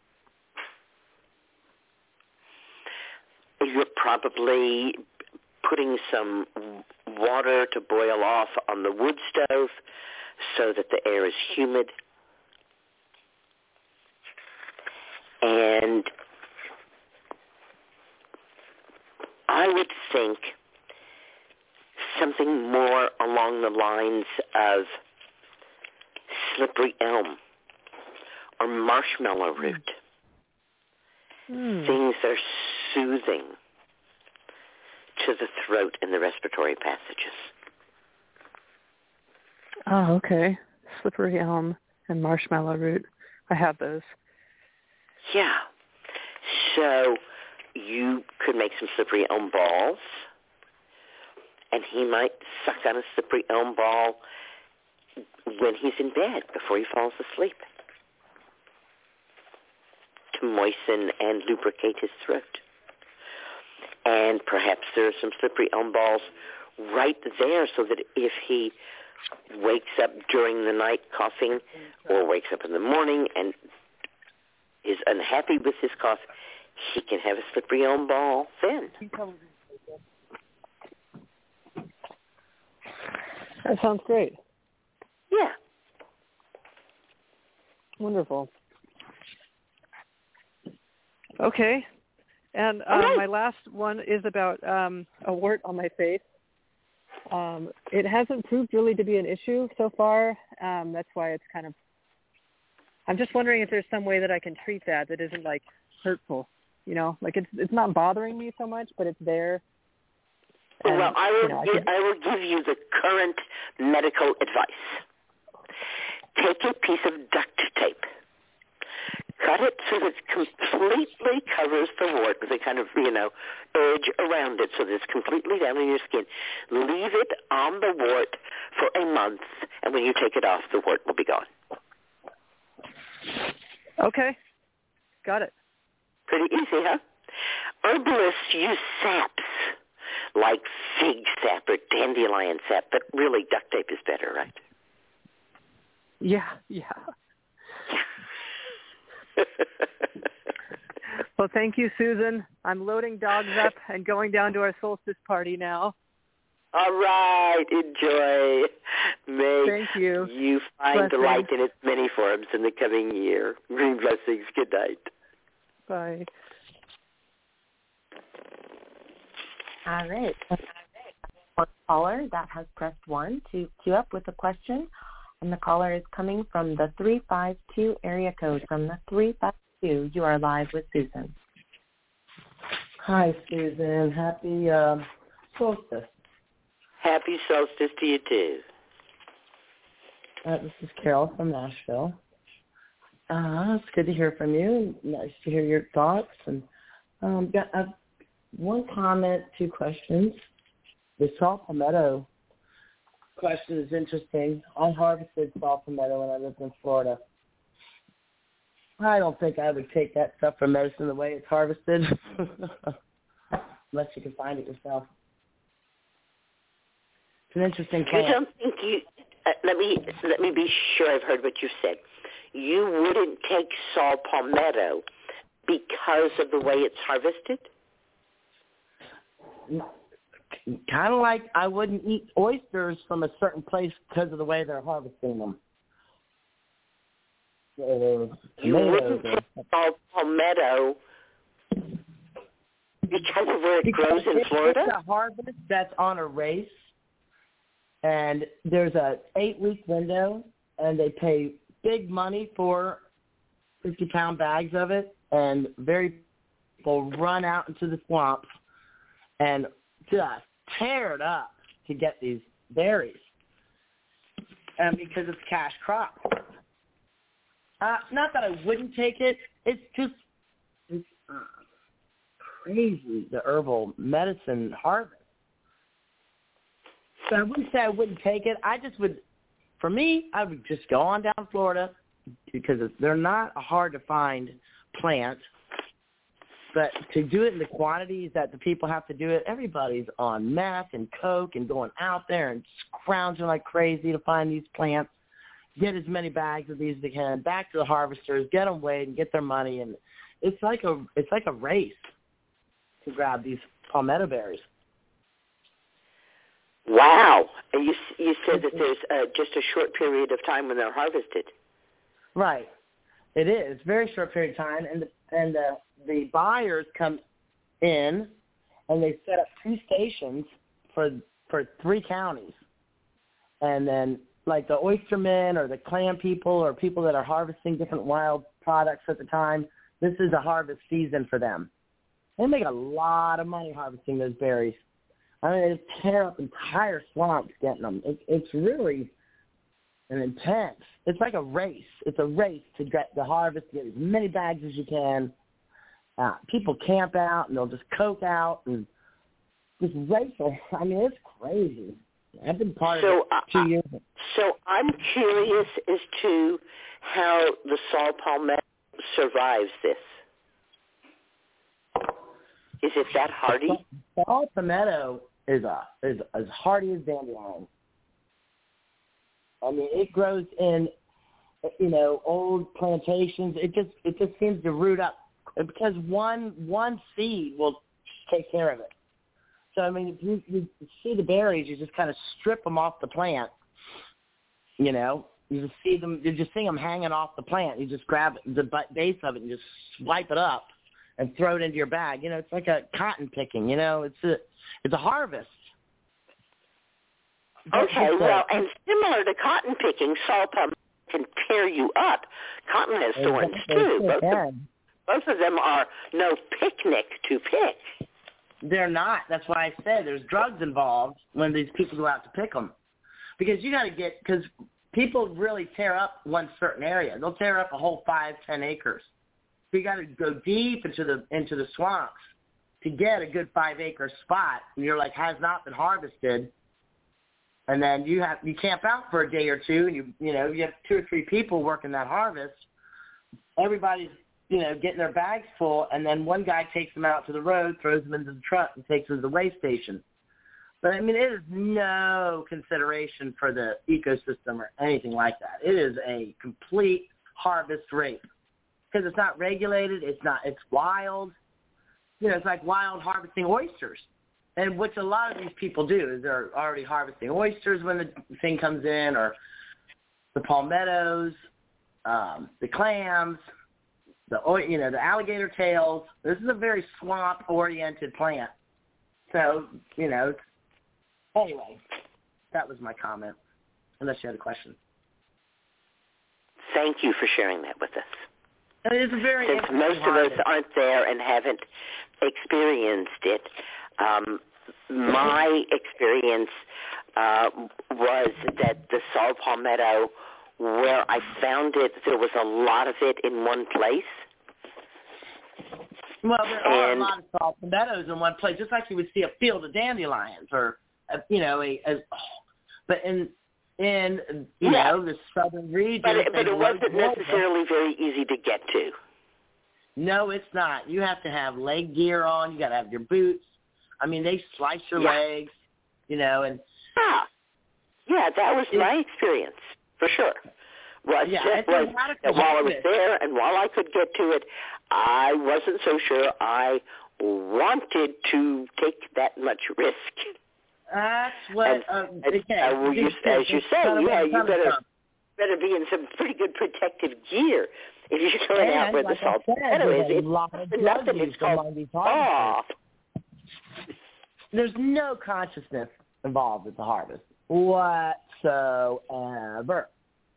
You're probably putting some water to boil off on the wood stove so that the air is humid. And I would think something more along the lines of slippery elm or marshmallow root. Things that are soothing to the throat and the respiratory passages. Oh, okay. Slippery elm and marshmallow root. I have those. Yeah. So you could make some slippery elm balls, and he might suck on a slippery elm ball when he's in bed before he falls asleep to moisten and lubricate his throat. And perhaps there are some slippery elm balls right there so that if he wakes up during the night coughing or wakes up in the morning and is unhappy with his cough, he can have a slippery elm ball then. That sounds great. Yeah. Wonderful. Okay. And my last one is about a wart on my face. It hasn't proved really to be an issue so far. That's why it's kind of, I'm just wondering if there's some way that I can treat that isn't like hurtful, you know, like it's not bothering me so much, but it's there. And, well, I will give you the current medical advice. Take a piece of duct tape. Cut it so that it completely covers the wart with a kind of, edge around it so that it's completely down in your skin. Leave it on the wart for a month, and when you take it off, the wart will be gone. Okay. Got it. Pretty easy, huh? Herbalists use saps like fig sap or dandelion sap, but really duct tape is better, right? Yeah. Well, thank you, Susan. I'm loading dogs up and going down to our solstice party now. All right. Enjoy. Thank you. You find the light in its many forms in the coming year. Green blessings. Good night. Bye. All right. One caller that has pressed 1 to queue up with a question. And the caller is coming from the 352 area code. From the 352, you are live with Susan. Hi, Susan. Happy solstice. Happy solstice to you, too. This is Carol from Nashville. It's good to hear from you. Nice to hear your thoughts. And got one comment, 2 questions. The saw palmetto question is interesting. I harvested saw palmetto when I lived in Florida. I don't think I would take that stuff for medicine the way it's harvested, unless you can find it yourself. It's an interesting plant. You don't think you? Let me be sure I've heard what you said. You wouldn't take saw palmetto because of the way it's harvested? Kind of like I wouldn't eat oysters from a certain place because of the way they're harvesting them. You wouldn't take saw palmetto Because of where it grows in Florida? It's a harvest that's on a race, and there's a 8-week window, and they pay big money for 50-pound bags of it, and very people run out into the swamps and just tear it up to get these berries, and because it's cash crop. Not that I wouldn't take it. It's just crazy, the herbal medicine harvest. So I wouldn't say I wouldn't take it. I just would, for me, I would just go on down to Florida because they're not a hard to find plant. But to do it in the quantities that the people have to do it, everybody's on meth and coke and going out there and scrounging like crazy to find these plants, get as many bags of these as they can, back to the harvesters, get them weighed and get their money. And it's like a race to grab these palmetto berries. Wow. And you said that there's just a short period of time when they're harvested. Right. It is. Very short period of time. And the buyers come in and they set up 2 stations for 3 counties. And then like the oystermen or the clam people or people that are harvesting different wild products at the time, this is a harvest season for them. They make a lot of money harvesting those berries. I mean, they tear up entire swamps getting them. It's really an intense. It's like a race. It's a race to get the harvest, get as many bags as you can. People camp out and they'll just coke out and just race. I mean, it's crazy. I've been part of it 2 years. So I'm curious as to how the saw palmetto survives this. Is it that hardy? Saw palmetto is as hardy as dandelion. I mean, it grows in, old plantations. It just seems to root up because one seed will take care of it. So I mean, if you see the berries, you just kind of strip them off the plant. You just see them. You just see them hanging off the plant. You just grab the base of it and just swipe it up and throw it into your bag. It's like a cotton picking. It's a harvest. Okay, well, and similar to cotton picking, saw palmetto can tear you up. Cotton has thorns too. Both of them are no picnic to pick. They're not. That's why I said there's drugs involved when these people go out to pick them, because because people really tear up one certain area. They'll tear up a whole 5-10 acres. So you got to go deep into the swamps to get a good 5-acre spot, and you're like has not been harvested. And then you camp out for a day or two, and you have 2 or 3 people working that harvest. Everybody's getting their bags full, and then one guy takes them out to the road, throws them into the truck, and takes them to the weigh station. But I mean, it is no consideration for the ecosystem or anything like that. It is a complete harvest rape because it's not regulated. It's wild. It's like wild harvesting oysters. And what a lot of these people do is they're already harvesting oysters when the thing comes in, or the palmettos, the clams, the alligator tails. This is a very swamp-oriented plant. So, anyway, that was my comment, unless you had a question. Thank you for sharing that with us. It is a very Since most of us aren't there and haven't experienced it, my experience was that the saw palmetto, where I found it, there was a lot of it in one place. Well, there are a lot of saw palmettos in one place, just like you would see a field of dandelions, or but in the southern region. But it wasn't necessarily very easy to get to. No, it's not. You have to have leg gear on. You got to have your boots. I mean, they slice your legs, and yeah, that was my experience for sure. While I was there and while I could get to it, I wasn't so sure I wanted to take that much risk. That's what. As you say, you better be in some pretty good protective gear if you're going out where the saw palmetto is. It's nothing. It's called saw. there's no consciousness involved with the harvest whatsoever.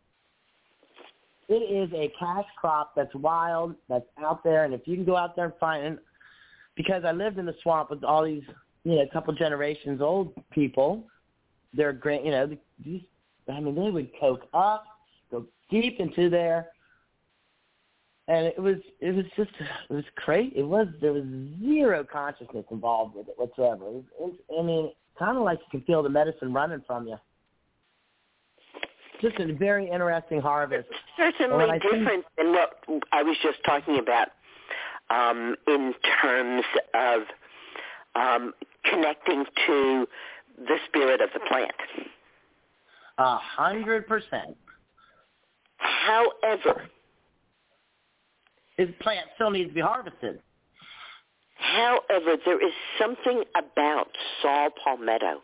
It is a cash crop that's wild, that's out there, and if you can go out there and find it, because I lived in the swamp with all these, a couple generations old people, they're great, these, they would coke up, go deep into there, and it was crazy. There was zero consciousness involved with it whatsoever. Kind of like you can feel the medicine running from you. Just a very interesting harvest. Certainly different than what I was just talking about in terms of connecting to the spirit of the plant. 100%. However, this plant still needs to be harvested. However, there is something about saw palmetto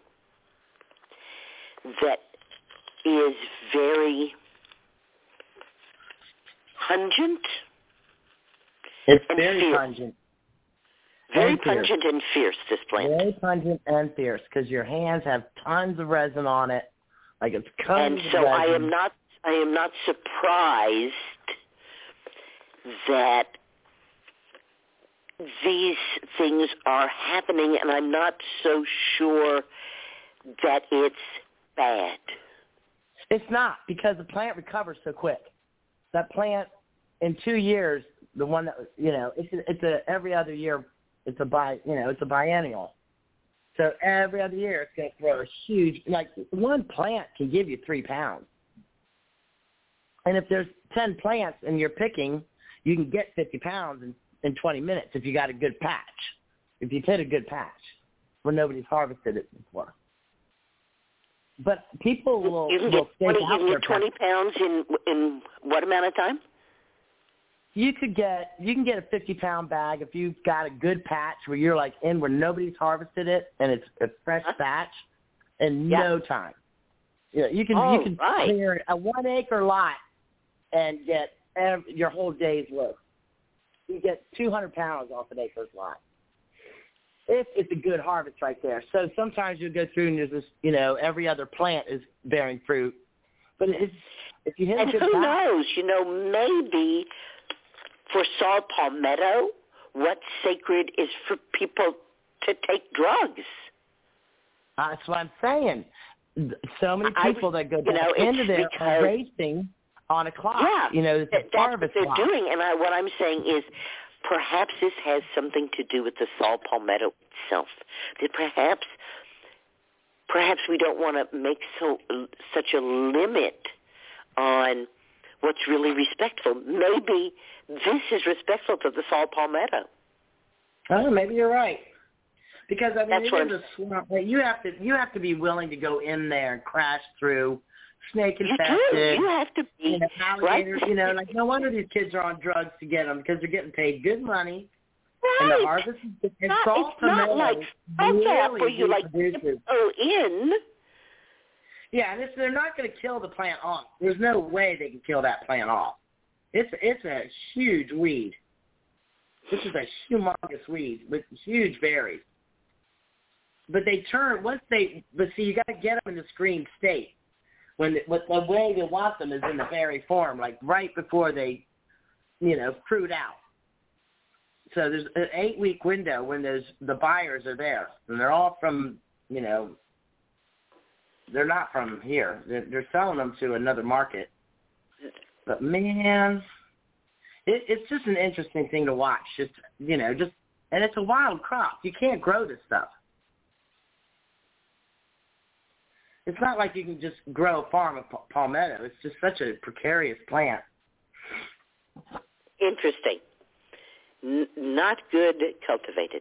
that is very pungent. It's very pungent. Very pungent and fierce, this plant. Very pungent and fierce, because your hands have tons of resin on it. Like it's covered and so resin. I am not surprised that these things are happening, and I'm not so sure that it's bad. It's not, because the plant recovers so quick. That plant, in 2 years, the one that, it's a every other year, it's a biennial. So every other year, it's going to throw a huge, one plant can give you 3 pounds. And if there's 10 plants and you're picking, you can get 50 pounds in 20 minutes if you got a good patch. If you hit a good patch where nobody's harvested it before. But people will you can get 20 pounds in what amount of time? You can get a 50-pound bag if you've got a good patch where you're where nobody's harvested it and it's a fresh batch in no time. You can clear a 1 acre lot and get your whole day's worth. You get 200 pounds off an acre's lot. If it's a good harvest right there. So sometimes you'll go through and there's this, every other plant is bearing fruit. But if you hit a good who knows, maybe for saw palmetto, what's sacred is for people to take drugs. That's what I'm saying. So many people that go back into there are racing on a clock. Yeah, that's what they're doing. And what I'm saying is perhaps this has something to do with the saw palmetto itself. That perhaps we don't want to make such a limit on what's really respectful. Maybe this is respectful to the saw palmetto. Oh, maybe you're right. Because it is a swamp. You have to be willing to go in there and crash through, snake infested. You have to be alligators. Right? No wonder these kids are on drugs to get them, because they're getting paid good money. Right. And the harvest is it's not like where you go in. Yeah, and they're not going to kill the plant off. There's no way they can kill that plant off. It's a huge weed. This is a humongous weed with huge berries. But they turn but see, you got to get them in the screen state. When the way they want them is in the berry form, right before they, fruit out. So there's an 8-week window when the buyers are there, and they're all from, they're not from here. They're selling them to another market. But man, it's just an interesting thing to watch. And it's a wild crop. You can't grow this stuff. It's not like you can just grow a farm of palmetto. It's just such a precarious plant. Interesting. Not good cultivated.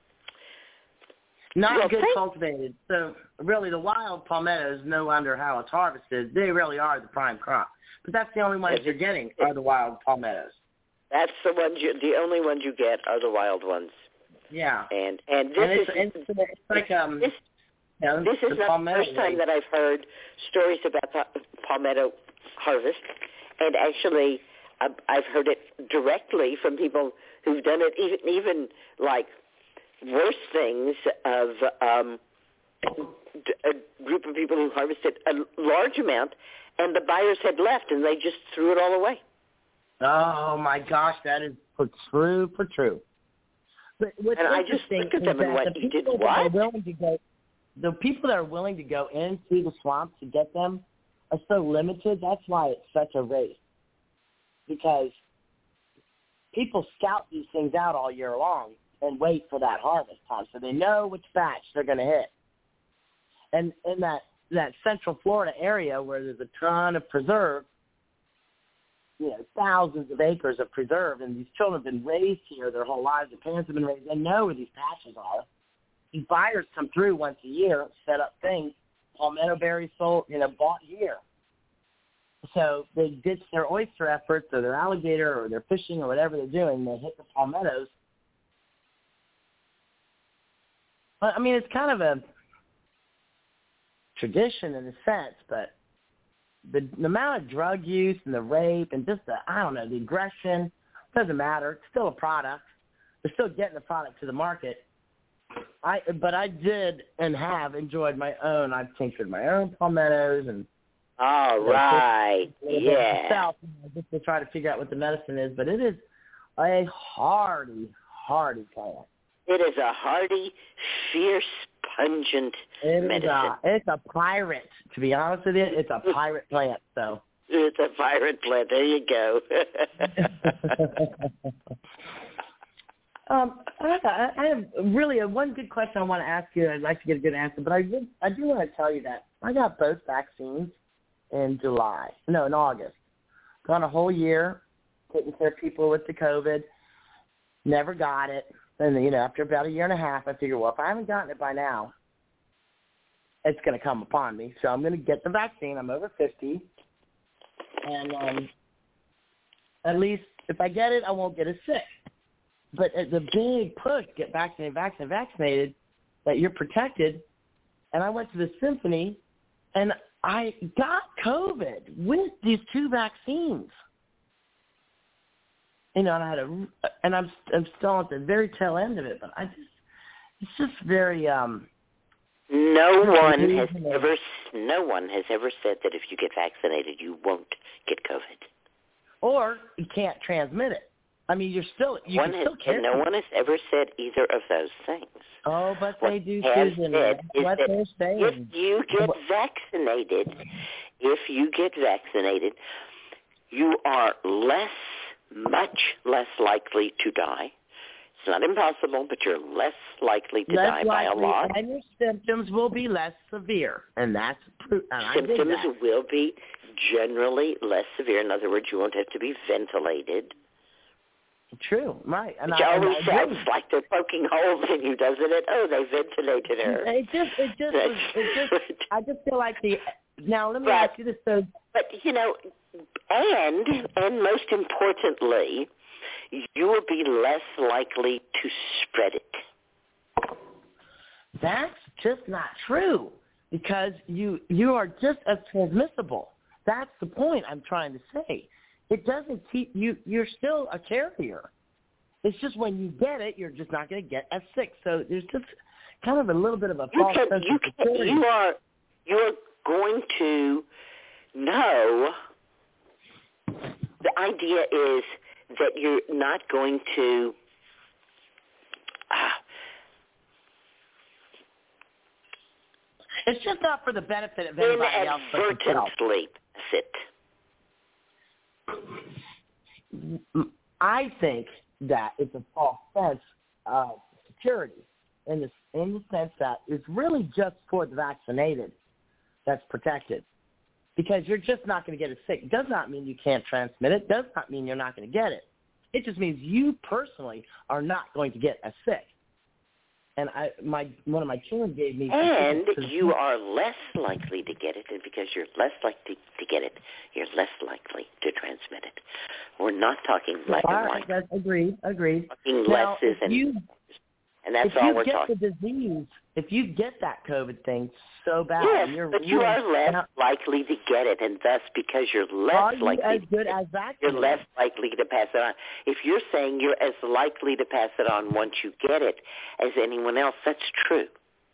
Not good cultivated. So really the wild palmettos know under how it's harvested. They really are the prime crop. But that's the only ones you're getting are the wild palmettos. That's the ones the only ones you get are the wild ones. Yeah. And this is like this is not the first time that I've heard stories about the palmetto harvest, and actually I've heard it directly from people who've done it, even worse things of a group of people who harvested a large amount, and the buyers had left, and they just threw it all away. Oh, my gosh, that is for true. But what's and I just looked at them and went, you did what? The people that are willing to go into the swamp to get them are so limited. That's why it's such a race. Because people scout these things out all year long and wait for that harvest time, so they know which batch they're going to hit. And in that Central Florida area where there's a ton of preserve, thousands of acres of preserve, and these children have been raised here their whole lives. Their parents have been raised. They know where these patches are. These buyers come through once a year, set up things, palmetto berries sold, bought here. So they ditch their oyster efforts or their alligator or their fishing or whatever they're doing. They hit the palmettos. I mean, it's kind of a tradition in a sense, but the amount of drug use and the rape and just the aggression, doesn't matter. It's still a product. They're still getting the product to the market. But I did and have enjoyed my own. I've tinctured my own palmettos and all right, yeah. Just to try to figure out what the medicine is, but it is a hardy plant. It is a hardy, fierce, pungent medicine. It's a pirate. To be honest with you, it's a pirate plant. So it's a pirate plant. There you go. I have really one good question I want to ask you. I'd like to get a good answer, but I do want to tell you that I got both vaccines in August. Gone a whole year taking care of people with the COVID. Never got it. And, after about a year and a half, I figured, well, if I haven't gotten it by now, it's going to come upon me. So I'm going to get the vaccine. I'm over 50. And at least if I get it, I won't get as sick. But the big push, get vaccinated, that you're protected. And I went to the symphony, and I got COVID with these two vaccines. And I'm still at the very tail end of it, but it's just very. No one has ever said that if you get vaccinated, you won't get COVID. Or you can't transmit it. I mean, no one has ever said either of those things. Oh, but what they do, Susan. What they're saying. If you get vaccinated, you are much less likely to die. It's not impossible, but you're less likely to die by a lot. And your symptoms will be less severe, and that's symptoms will be generally less severe. In other words, you won't have to be ventilated. True, right. And Which always sounds like they're poking holes in you, doesn't it? Oh, they ventilated her. I just feel like now let me ask you this. So, but, and most importantly, you will be less likely to spread it. That's just not true, because you are just as transmissible. That's the point I'm trying to say. It doesn't keep you. You're still a carrier. It's just when you get it, you're just not going to get as sick. So there's just kind of a little bit of a false sense of security. You're going to know. The idea is that you're not going to. It's just not for the benefit of anybody else. Inadvertently, sit. I think that it's a false sense of security in the sense that it's really just for the vaccinated that's protected, because you're just not going to get it sick. It does not mean you can't transmit it. It does not mean you're not going to get it. It just means you personally are not going to get as sick. And one of my children gave me. And you are less likely to get it, and because you're less likely to get it, you're less likely to transmit it. We're not talking black and white. Agreed. Talking less isn't. And that's all we're talking. If you get the disease, if you get that COVID thing so bad, yes, but you are less likely to get it, and thus, because you're less likely, you're less likely to pass it on. If you're saying you're as likely to pass it on once you get it as anyone else, that's true.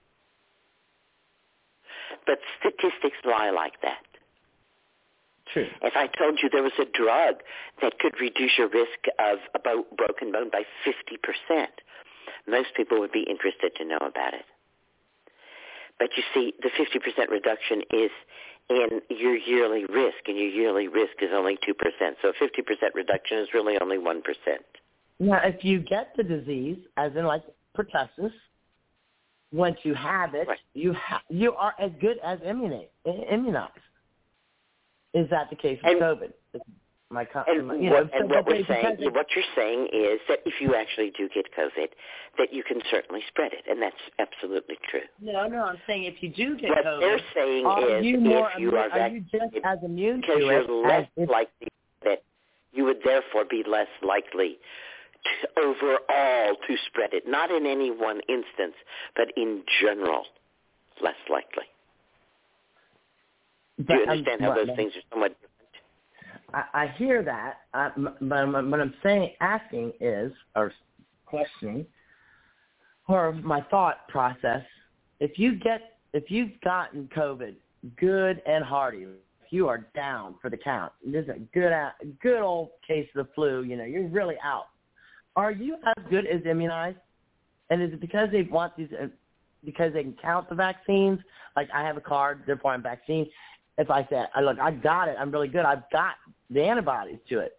But statistics lie like that. True. If I told you there was a drug that could reduce your risk of a broken bone by 50%, most people would be interested to know about it. But you see, the 50% reduction is in your yearly risk, and your yearly risk is only 2%. So a 50% reduction is really only 1%. Now, if you get the disease, as in like pertussis, once you have it, you are as good as immunized. Is that the case with COVID? What you're saying is that if you actually do get COVID, that you can certainly spread it, and that's absolutely true. No, I'm saying if you do get COVID, what they're saying is if you are just as immune because to you're it, less likely that you would therefore be less likely overall to spread it, not in any one instance, but in general, less likely. Do you understand how those things are somewhat different? I hear that, but what I'm asking is, or questioning, or my thought process, if you've gotten COVID, good and hearty, if you are down for the count, this is a good old case of the flu, you're really out. Are you as good as immunized? And is it because they want these, because they can count the vaccines? Like I have a card, therefore I'm vaccinated. If I say, look, I got it, I'm really good, I've got the antibodies to it.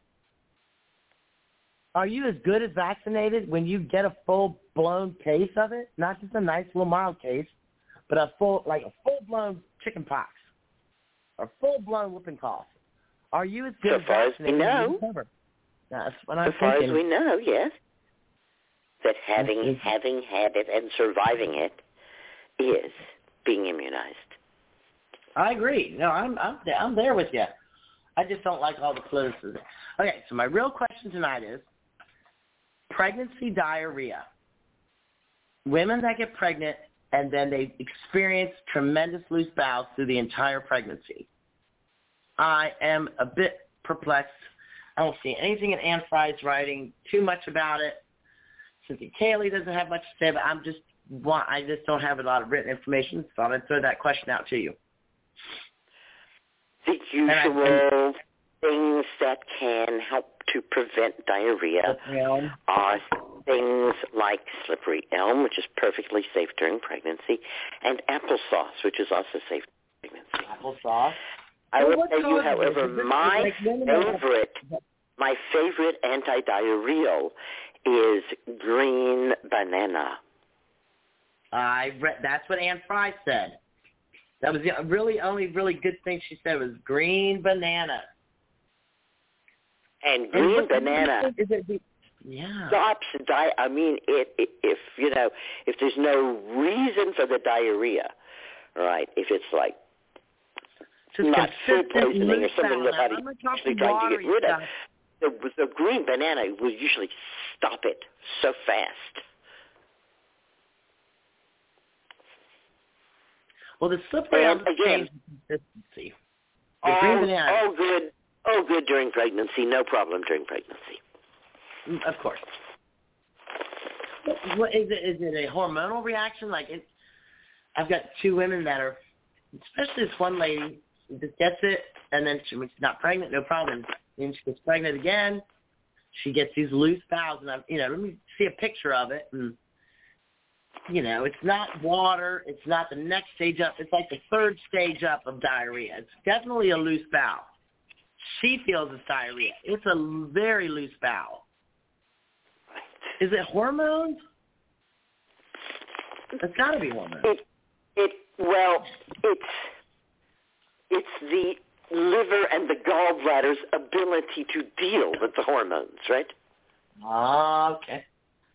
Are you as good as vaccinated when you get a full-blown case of it? Not just a nice little mild case, but a full-blown chicken pox or full-blown whooping cough. Are you as good as vaccinated? So far as we know. That's what I'm thinking. So far as we know, yes. That having had it and surviving it is being immunized. I agree. No, I'm there with you. I just don't like all the politicism. Okay, so my real question tonight is pregnancy diarrhea. Women that get pregnant and then they experience tremendous loose bowels through the entire pregnancy. I am a bit perplexed. I don't see anything in Anne Fry's writing too much about it. Cynthia Cayley doesn't have much to say, but I just don't have a lot of written information, so I'd throw that question out to you. The usual things that can help to prevent diarrhea are things like slippery elm, which is perfectly safe during pregnancy, and applesauce, which is also safe during pregnancy. Applesauce? I will tell you, however, my favorite anti-diarrheal is green banana. That's what Anne Fry said. That was the only really good thing she said was green banana. And green banana stops diarrhea. I mean, if there's no reason for the diarrhea, right? If it's like not food poisoning or something that I'm actually trying to get rid of, the green banana will usually stop it so fast. Well, the slippery elm changes consistency. All good during pregnancy, no problem during pregnancy. Of course. What, is it a hormonal reaction? I've got two women that are, especially this one lady, who just gets it, and then when she's not pregnant, no problem. Then she gets pregnant again, she gets these loose bowels, and let me see a picture of it, and it's not water. It's not the next stage up. It's like the third stage up of diarrhea. It's definitely a loose bowel. She feels it's diarrhea. It's a very loose bowel. Is it hormones? It's got to be hormones. It's the liver and the gallbladder's ability to deal with the hormones, right? Okay.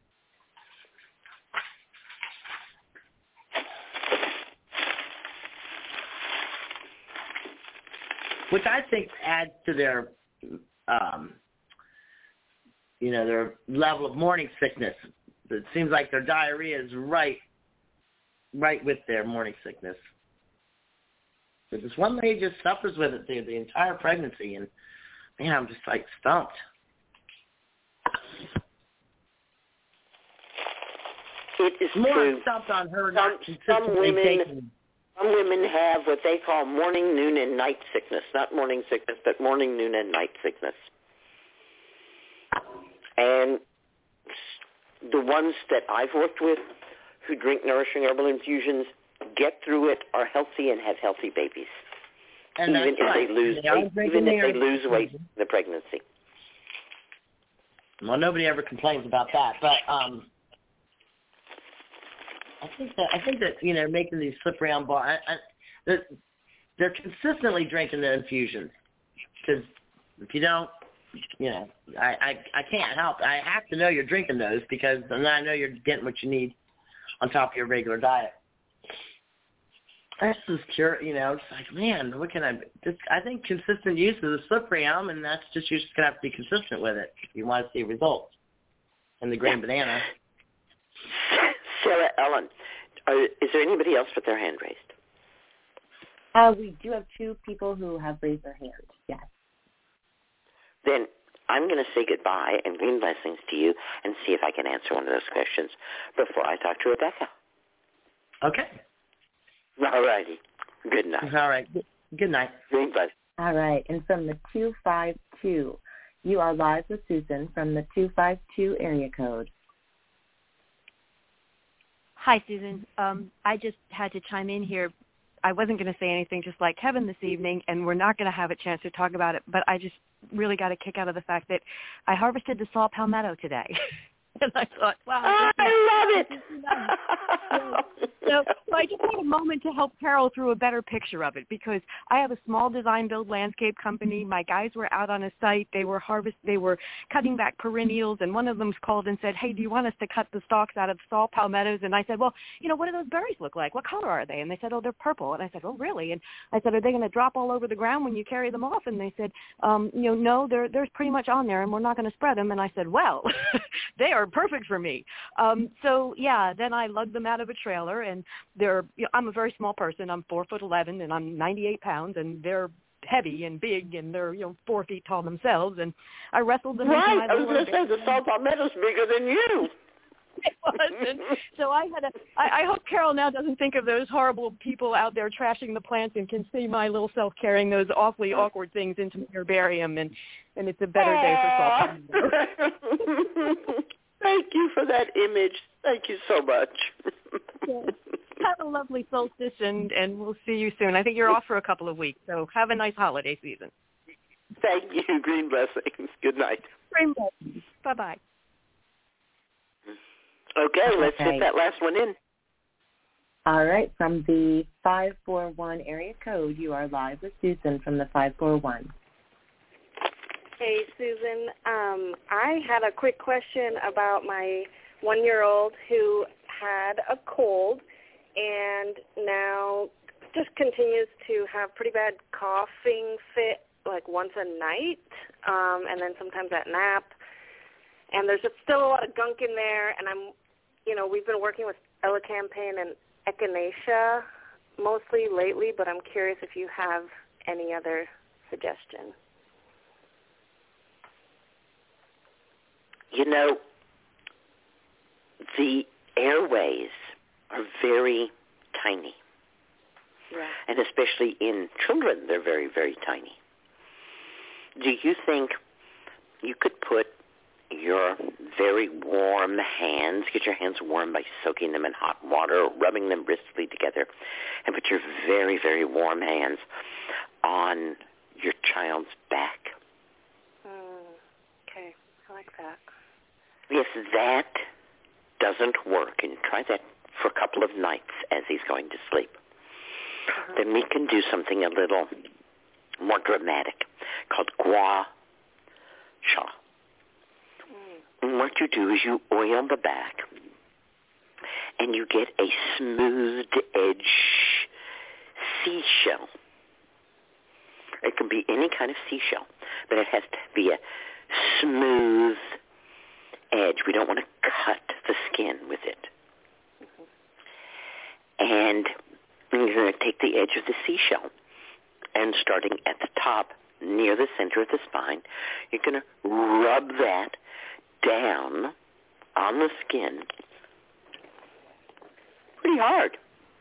Which I think adds to their, their level of morning sickness. it seems like their diarrhea is right with their morning sickness. But this one lady just suffers with it the entire pregnancy, and man, I'm just like stumped. It is more true. Stumped on her. Some women have what they call morning, noon, and night sickness. Not morning sickness, but morning, noon, and night sickness. And the ones that I've worked with who drink nourishing herbal infusions get through it, are healthy, and have healthy babies. And even if they lose weight in the pregnancy. Well, nobody ever complains about that, but I think that making these slip around bars, they're consistently drinking the infusions, because if you don't, I can't help. I have to know you're drinking those, because then I know you're getting what you need on top of your regular diet. That's just curious, it's like, man, what can I think consistent use of the Cyprium, and that's just, you're just going to have to be consistent with it if you want to see results. And the green banana. Sarah Ellen, is there anybody else with their hand raised? We do have 2 people who have raised their hands, yes. Then I'm going to say goodbye and green blessings to you and see if I can answer one of those questions before I talk to Rebecca. Okay. All righty. Good night. All right. Good night. Green blessings. All right. And from the 252, you are live with Susan from the 252 area code. Hi, Susan. I just had to chime in here. I wasn't going to say anything just like Kevin this evening, and we're not going to have a chance to talk about it, but I just really got a kick out of the fact that I harvested the saw palmetto today. And I thought, wow. I love it. So I just had a moment to help Carol through a better picture of it, because I have a small design build landscape company. My guys were out on a site. They were cutting back perennials, and one of them called and said, hey, do you want us to cut the stalks out of saw palmettos? And I said, well, what do those berries look like? What color are they? And they said, oh, they're purple. And I said, oh, really? And I said, are they going to drop all over the ground when you carry them off? And they said, no, they're pretty much on there, and we're not going to spread them. And I said, well, they are perfect for me. So yeah, then I lugged them out of a trailer, and I'm a very small person. I'm 4'11", and I'm 98 pounds, and they're heavy and big, and they're 4 feet tall themselves. And I wrestled them. Right, I was going to say the saw palmetto's bigger than you. It wasn't. So I hope Carol now doesn't think of those horrible people out there trashing the plants and can see my little self carrying those awfully awkward things into my herbarium, and it's a better day for saw palmetto. Thank you for that image. Thank you so much. Have a lovely solstice, and we'll see you soon. I think you're off for a couple of weeks, so have a nice holiday season. Thank you. Green blessings. Good night. Green blessings. Bye-bye. Okay, let's hit that last one in. All right, from the 541 area code, you are live with Susan from the 541. Hey, Susan. I had a quick question about my 1-year-old who had a cold and now just continues to have pretty bad coughing fit like once a night, and then sometimes at nap. And there's still a lot of gunk in there, and we've been working with elecampane and echinacea mostly lately, but I'm curious if you have any other suggestion. The airways are very tiny. Yeah. And especially in children, they're very, very tiny. Do you think you could put your very warm hands, get your hands warm by soaking them in hot water, rubbing them briskly together, and put your very, very warm hands on your child's back? Okay, I like that. If that doesn't work, and try that for a couple of nights as he's going to sleep, then we can do something a little more dramatic called gua sha. And what you do is you oil the back, and you get a smoothed edge seashell. It can be any kind of seashell, but it has to be a smooth edge. We don't want to cut the skin with it. And you're going to take the edge of the seashell, and starting at the top, near the center of the spine, you're going to rub that down on the skin pretty hard.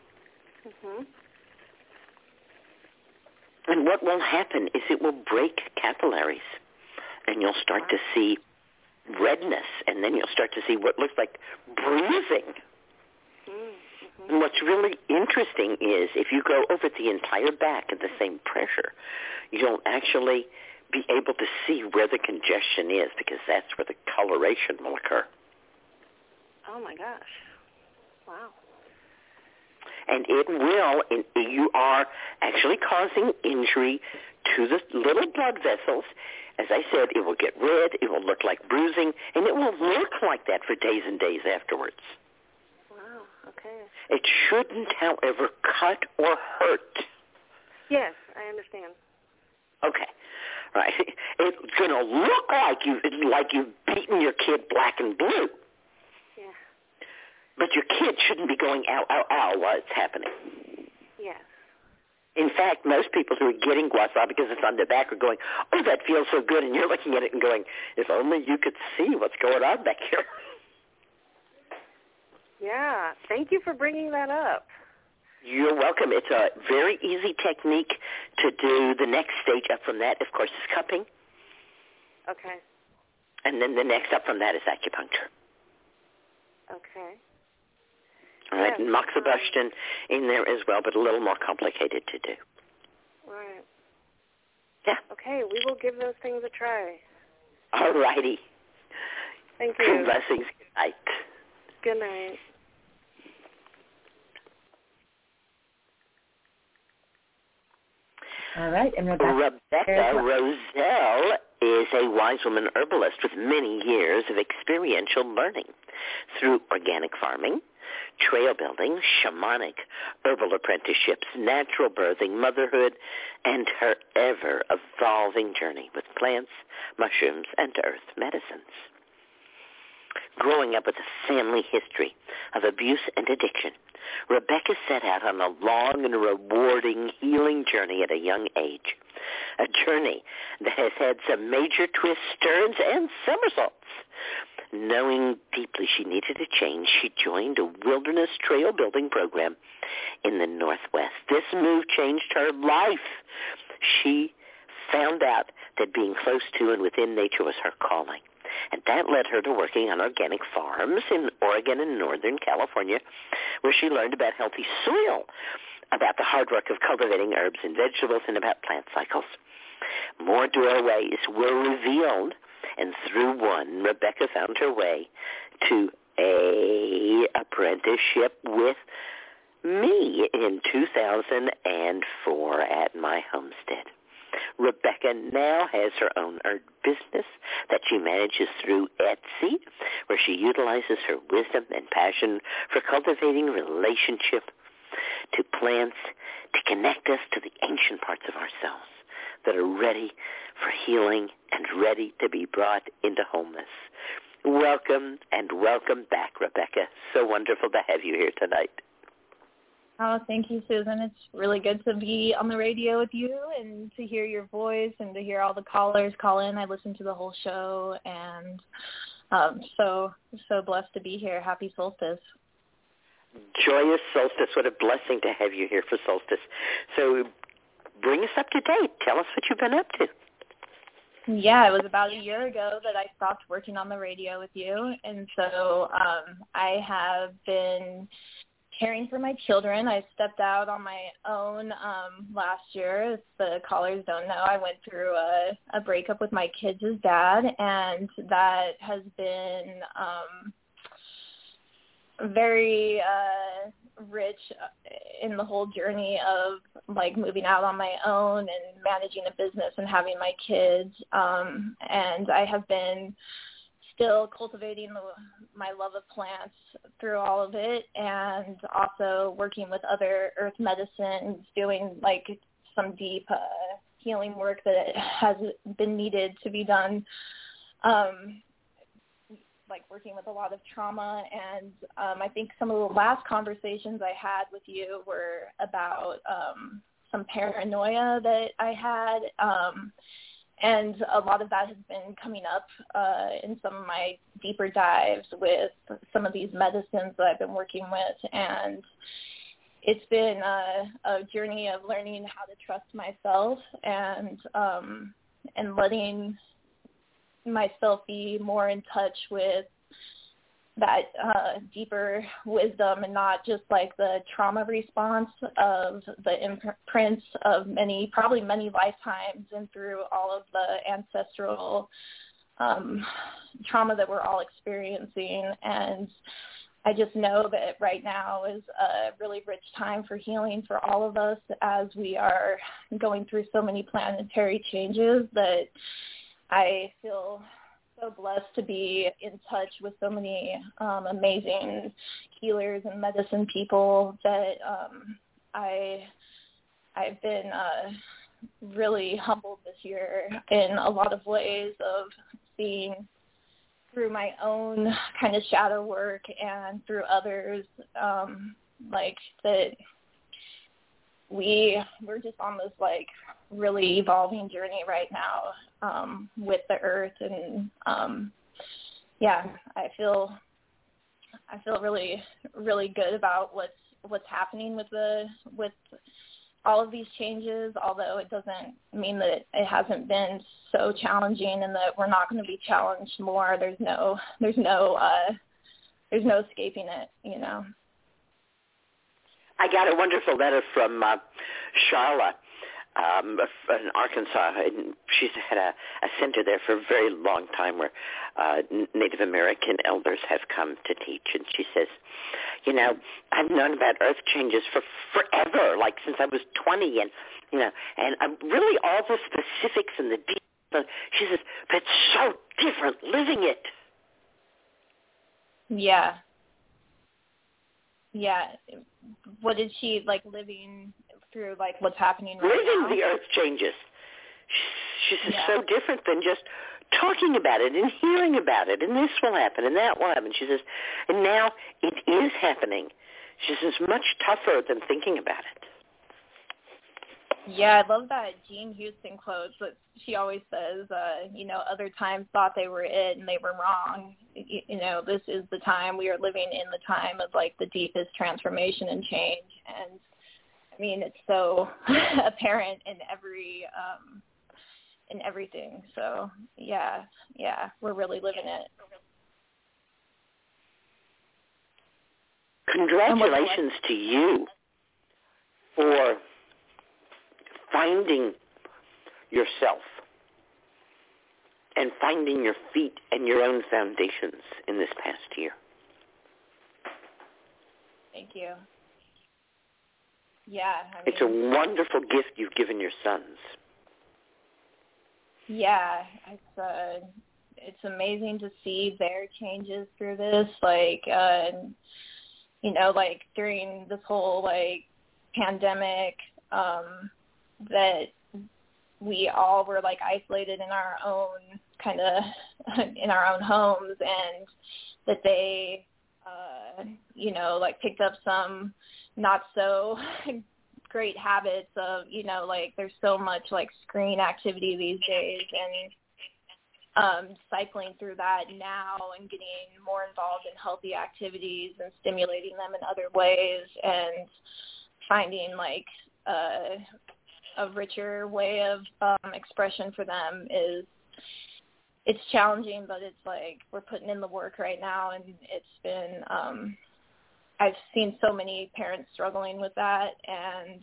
And what will happen is it will break capillaries, and you'll start to see redness, and then you'll start to see what looks like bruising. And what's really interesting is if you go over the entire back at the same pressure, you'll actually be able to see where the congestion is, because that's where the coloration will occur. Oh, my gosh. Wow. And it will, you are actually causing injury to the little blood vessels. As I said, it will get red, it will look like bruising, and it will look like that for days and days afterwards. Wow, okay. It shouldn't, however, cut or hurt. Yes, I understand. Okay. Right. It's going to look like you've beaten your kid black and blue. Yeah. But your kid shouldn't be going, ow, ow, ow, while it's happening. Yes. In fact, most people who are getting gua sha because it's on their back are going, oh, that feels so good. And you're looking at it and going, if only you could see what's going on back here. Yeah. Thank you for bringing that up. You're welcome. It's a very easy technique to do. The next stage up from that, of course, is cupping. Okay. And then the next up from that is acupuncture. Okay. All right, Yes. and moxibustion in there as well, but a little more complicated to do. Right. Yeah. Okay, we will give those things a try. All righty. Thank you. Blessings. Good night. Good night. All right, and Rebecca Roselle is a wise woman herbalist with many years of experiential learning through organic farming, trail building, shamanic herbal apprenticeships, natural birthing, motherhood, and her ever-evolving journey with plants, mushrooms, and earth medicines. Growing up with a family history of abuse and addiction, Rebecca set out on a long and rewarding healing journey at a young age, a journey that has had some major twists, turns, and somersaults. Knowing deeply she needed a change, she joined a wilderness trail building program in the Northwest. This move changed her life. She found out that being close to and within nature was her calling. And that led her to working on organic farms in Oregon and Northern California, where she learned about healthy soil, about the hard work of cultivating herbs and vegetables, and about plant cycles. More doorways were revealed, and through one, Rebecca found her way to a apprenticeship with me in 2004 at my homestead. Rebecca now has her own herb business that she manages through Etsy, where she utilizes her wisdom and passion for cultivating relationship to plants to connect us to the ancient parts of ourselves that are ready for healing and ready to be brought into wholeness. Welcome and welcome back, Rebecca. So wonderful to have you here tonight. Oh, thank you, Susan. It's really good to be on the radio with you and to hear your voice and to hear all the callers call in. I listened to the whole show, and so blessed to be here. Happy solstice. Joyous solstice. What a blessing to have you here for solstice. So bring us up to date. Tell us what you've been up to. Yeah, it was about a year ago that I stopped working on the radio with you, and so I have been caring for my children. I stepped out on my own last year. As the callers don't know, I went through a breakup with my kids' dad, and that has been very rich in the whole journey of like moving out on my own and managing a business and having my kids. And I have been still cultivating my love of plants through all of it, and also working with other earth medicines, doing like some deep healing work that has been needed to be done like working with a lot of trauma, and I think some of the last conversations I had with you were about some paranoia that I had, and a lot of that has been coming up in some of my deeper dives with some of these medicines that I've been working with, and it's been a journey of learning how to trust myself and letting myself be more in touch with that deeper wisdom and not just like the trauma response of the imprints of probably many lifetimes and through all of the ancestral trauma that we're all experiencing. And I just know that right now is a really rich time for healing for all of us as we are going through so many planetary changes that I feel so blessed to be in touch with so many amazing healers and medicine people that I've been really humbled this year in a lot of ways of seeing through my own kind of shadow work and through others, like that we're just on this like really evolving journey right now with the earth, and I feel really, really good about what's happening with all of these changes, although it doesn't mean that it hasn't been so challenging and that we're not going to be challenged more. There's no escaping it, you know. I got a wonderful letter from Charla in Arkansas, and she's had a center there for a very long time where Native American elders have come to teach. And she says, you know, I've known about earth changes for forever, like since I was 20, and you know, and really all the specifics and the details. She says, but it's so different living it. Yeah. What did she like living through, like what's happening right now? Living the earth changes. She says so different than just talking about it and hearing about it, and this will happen and that will happen. She says, and now it is happening. She says it's much tougher than thinking about it. Yeah, I love that Jean Houston quote that she always says, you know, other times thought they were it and they were wrong. You know, this is the time, we are living in the time of like the deepest transformation and change. And I mean, it's so apparent in everything. So yeah, we're really living it. Congratulations to you for finding yourself and finding your feet and your own foundations in this past year. Thank you. Yeah. It's a wonderful gift you've given your sons. Yeah, it's amazing to see their changes through this. Like, you know, like during this whole like pandemic, that we all were like isolated in our own in our own homes, and that they, you know, like picked up some not so great habits of, you know, like there's so much like screen activity these days, and cycling through that now and getting more involved in healthy activities and stimulating them in other ways and finding like a richer way of expression for them it's challenging, but it's like we're putting in the work right now, and it's been I've seen so many parents struggling with that, and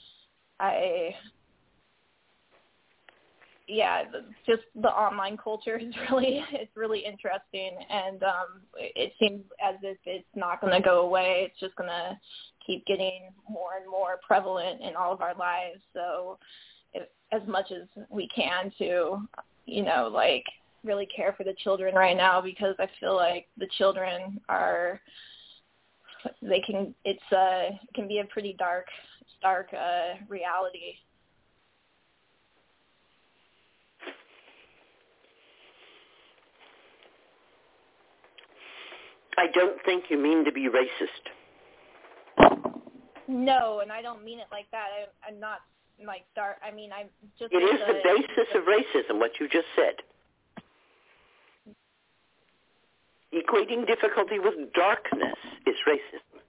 just the online culture is really interesting, and it seems as if it's not going to go away. It's just going to keep getting more and more prevalent in all of our lives. So as much as we can to, you know, like really care for the children right now, because I feel like the children it can be a pretty dark reality. I don't think you mean to be racist. No, and I don't mean it like that. I'm not like dark. I mean, I'm just. It is the basis of racism, what you just said. Equating difficulty with darkness is racism.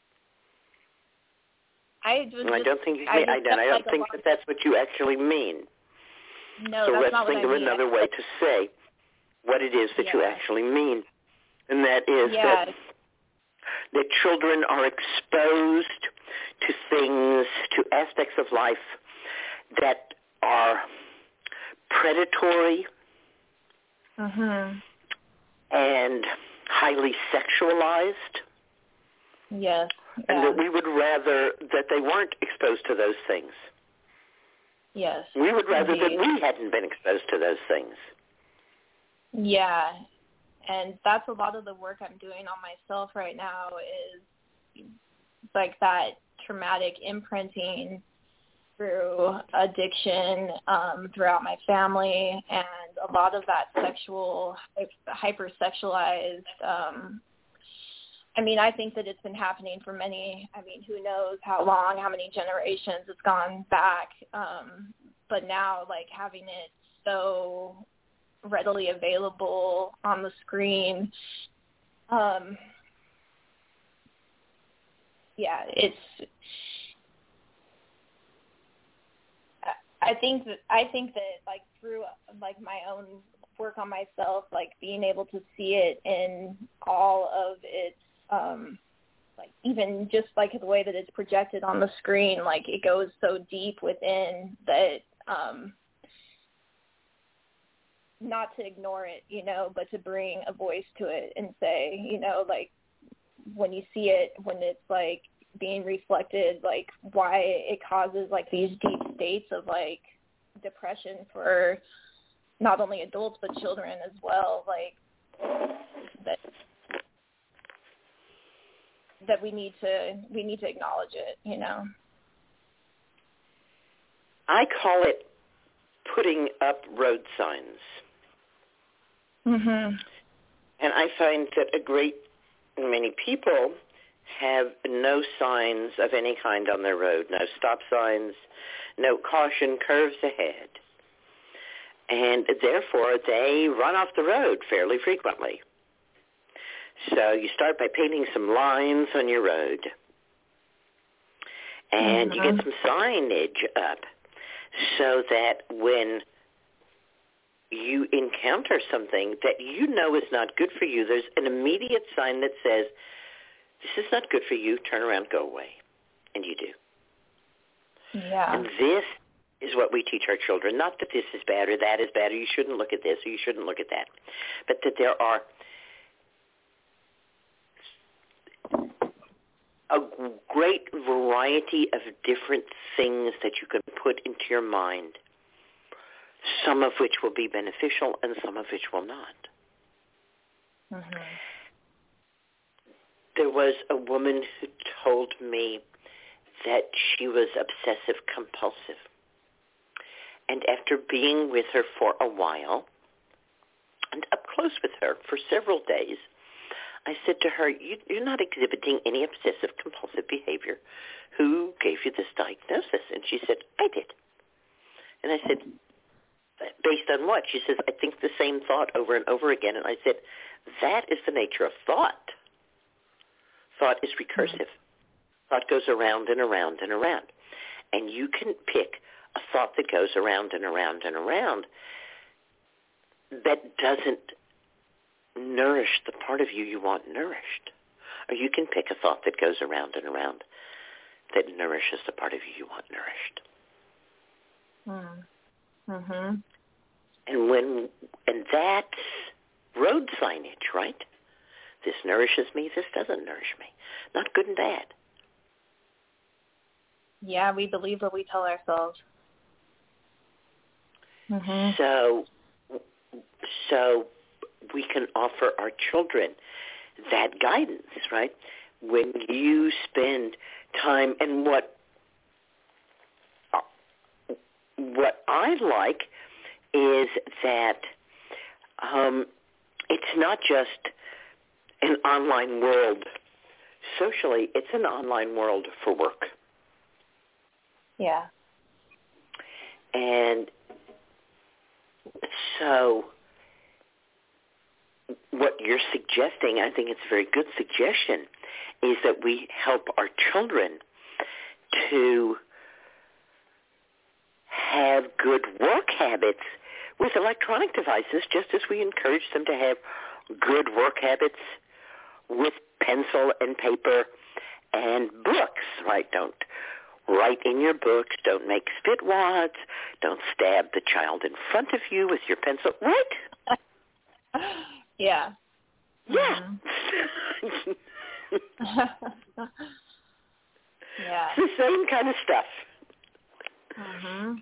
I don't think that that's what you actually mean. No, so that's let's not think what I of mean. another way to say what it is that you actually mean, and that is that children are exposed to things, to aspects of life that are predatory and highly sexualized. Yes. And that we would rather that they weren't exposed to those things. Yes. We would rather that we hadn't been exposed to those things. Yeah. And that's a lot of the work I'm doing on myself right now is like that traumatic imprinting through addiction throughout my family, and a lot of that sexual, hypersexualized, I mean, I think that it's been happening for many, I mean, who knows how long, how many generations it's gone back. But now, like, having it so readily available on the screen, it's, I think that like through like my own work on myself, like being able to see it in all of its like even just like the way that it's projected on the screen, like it goes so deep within that, not to ignore it, you know, but to bring a voice to it and say, you know, like when you see it, when it's like being reflected, like why it causes like these deep states of like depression for not only adults but children as well, like that we need to acknowledge it, you know. I call it putting up road signs. Mhm. And I find that a great many people have no signs of any kind on their road, no stop signs, no caution, curves ahead. And therefore, they run off the road fairly frequently. So you start by painting some lines on your road. And you get some signage up so that when you encounter something that you know is not good for you, there's an immediate sign that says, this is not good for you, turn around, go away. And you do. Yeah. And this is what we teach our children. Not that this is bad or that is bad or you shouldn't look at this or you shouldn't look at that, but that there are a great variety of different things that you can put into your mind, some of which will be beneficial and some of which will not. Mhm. There was a woman who told me that she was obsessive compulsive. And after being with her for a while, and up close with her for several days, I said to her, you're not exhibiting any obsessive compulsive behavior. Who gave you this diagnosis? And she said, I did. And I said, based on what? She says, I think the same thought over and over again. And I said, that is the nature of thought. Thought is recursive. Thought goes around and around and around. And you can pick a thought that goes around and around and around that doesn't nourish the part of you want nourished. Or you can pick a thought that goes around and around that nourishes the part of you want nourished. Mhm. And that's road signage, right? This nourishes me, this doesn't nourish me. Not good and bad. Yeah, we believe what we tell ourselves. Mhm. So we can offer our children that guidance, right? When you spend time, and what I like is that it's not just an online world socially. It's an online world for work. Yeah. And so what you're suggesting, I think it's a very good suggestion, is that we help our children to have good work habits with electronic devices, just as we encourage them to have good work habits with pencil and paper and books, right? Don't write in your books. Don't make spit wads. Don't stab the child in front of you with your pencil. Right? Yeah. Yeah. Yeah. It's the same kind of stuff. Mhm.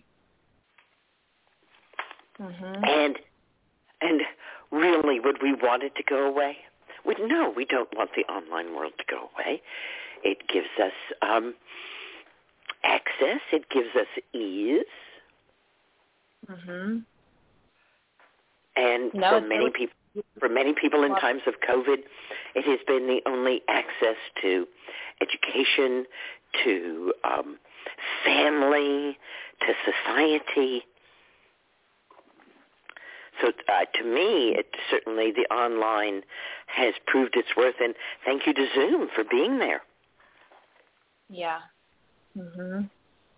And really, would we want it to go away? No, we don't want the online world to go away. It gives us access. It gives us ease. Mhm. And for many people in times of COVID, it has been the only access to education, to family, to society. So to me, certainly the online has proved its worth, and thank you to Zoom for being there. Yeah. Mhm.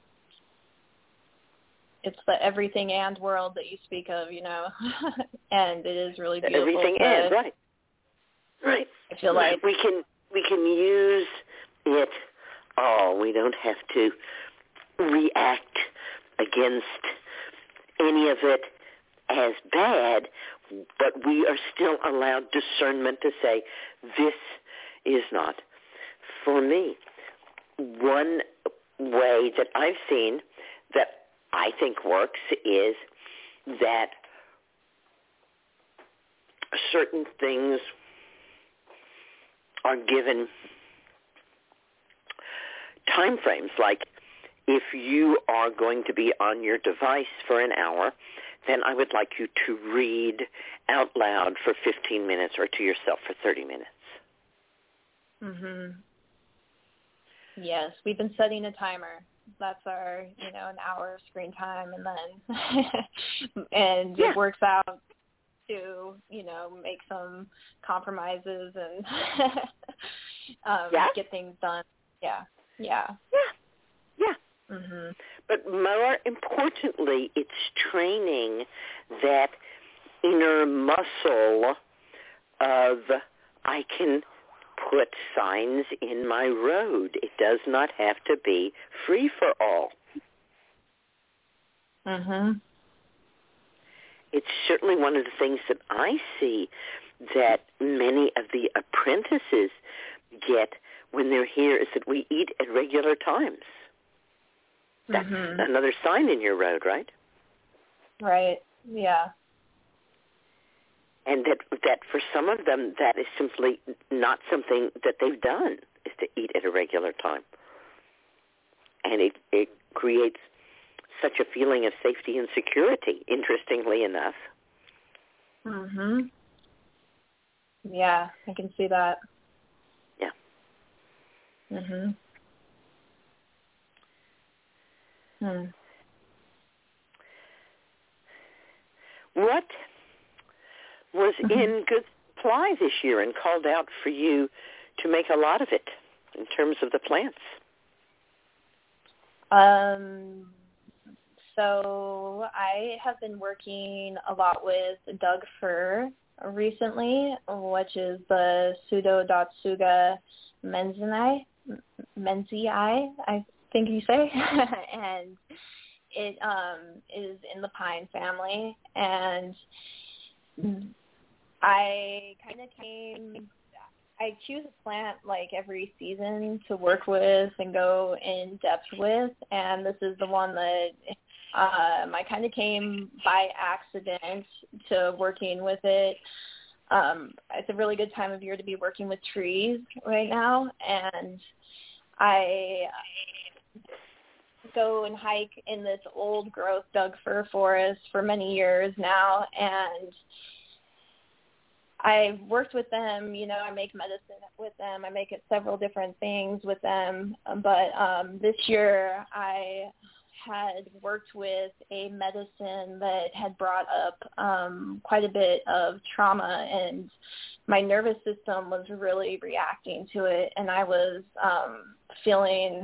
It's the everything and world that you speak of, and it is really beautiful. Everything and, right. Right. I feel like we can use it all. We don't have to react against any of it as bad, but we are still allowed discernment to say, this is not for me. One way that I've seen that I think works is that certain things are given time frames, like if you are going to be on your device for an hour, then I would like you to read out loud for 15 minutes or to yourself for 30 minutes. Mhm. Yes, we've been setting a timer. That's our, an hour of screen time, and then and it works out to, make some compromises and get things done. Yeah. Mm-hmm. But more importantly, it's training that inner muscle of I can put signs in my road. It does not have to be free for all. Mhm. It's certainly one of the things that I see that many of the apprentices get when they're here is that we eat at regular times. That's another sign in your road, right? Right. Yeah. And that for some of them, that is simply not something that they've done, is to eat at a regular time. And it creates such a feeling of safety and security, interestingly enough. Mhm. Yeah, I can see that. Yeah. Mhm. What was in good supply this year and called out for you to make a lot of it in terms of the plants? So I have been working a lot with Doug Fir recently, which is the Pseudodotsuga menzii, I think you say, and it is in the pine family, and I choose a plant like every season to work with and go in depth with, and this is the one that I kind of came by accident to working with it. It's a really good time of year to be working with trees right now, and I go and hike in this old growth Doug Fir forest for many years now, and I've worked with them, I make medicine with them. I make several different things with them. But this year I had worked with a medicine that had brought up quite a bit of trauma, and my nervous system was really reacting to it, and I was feeling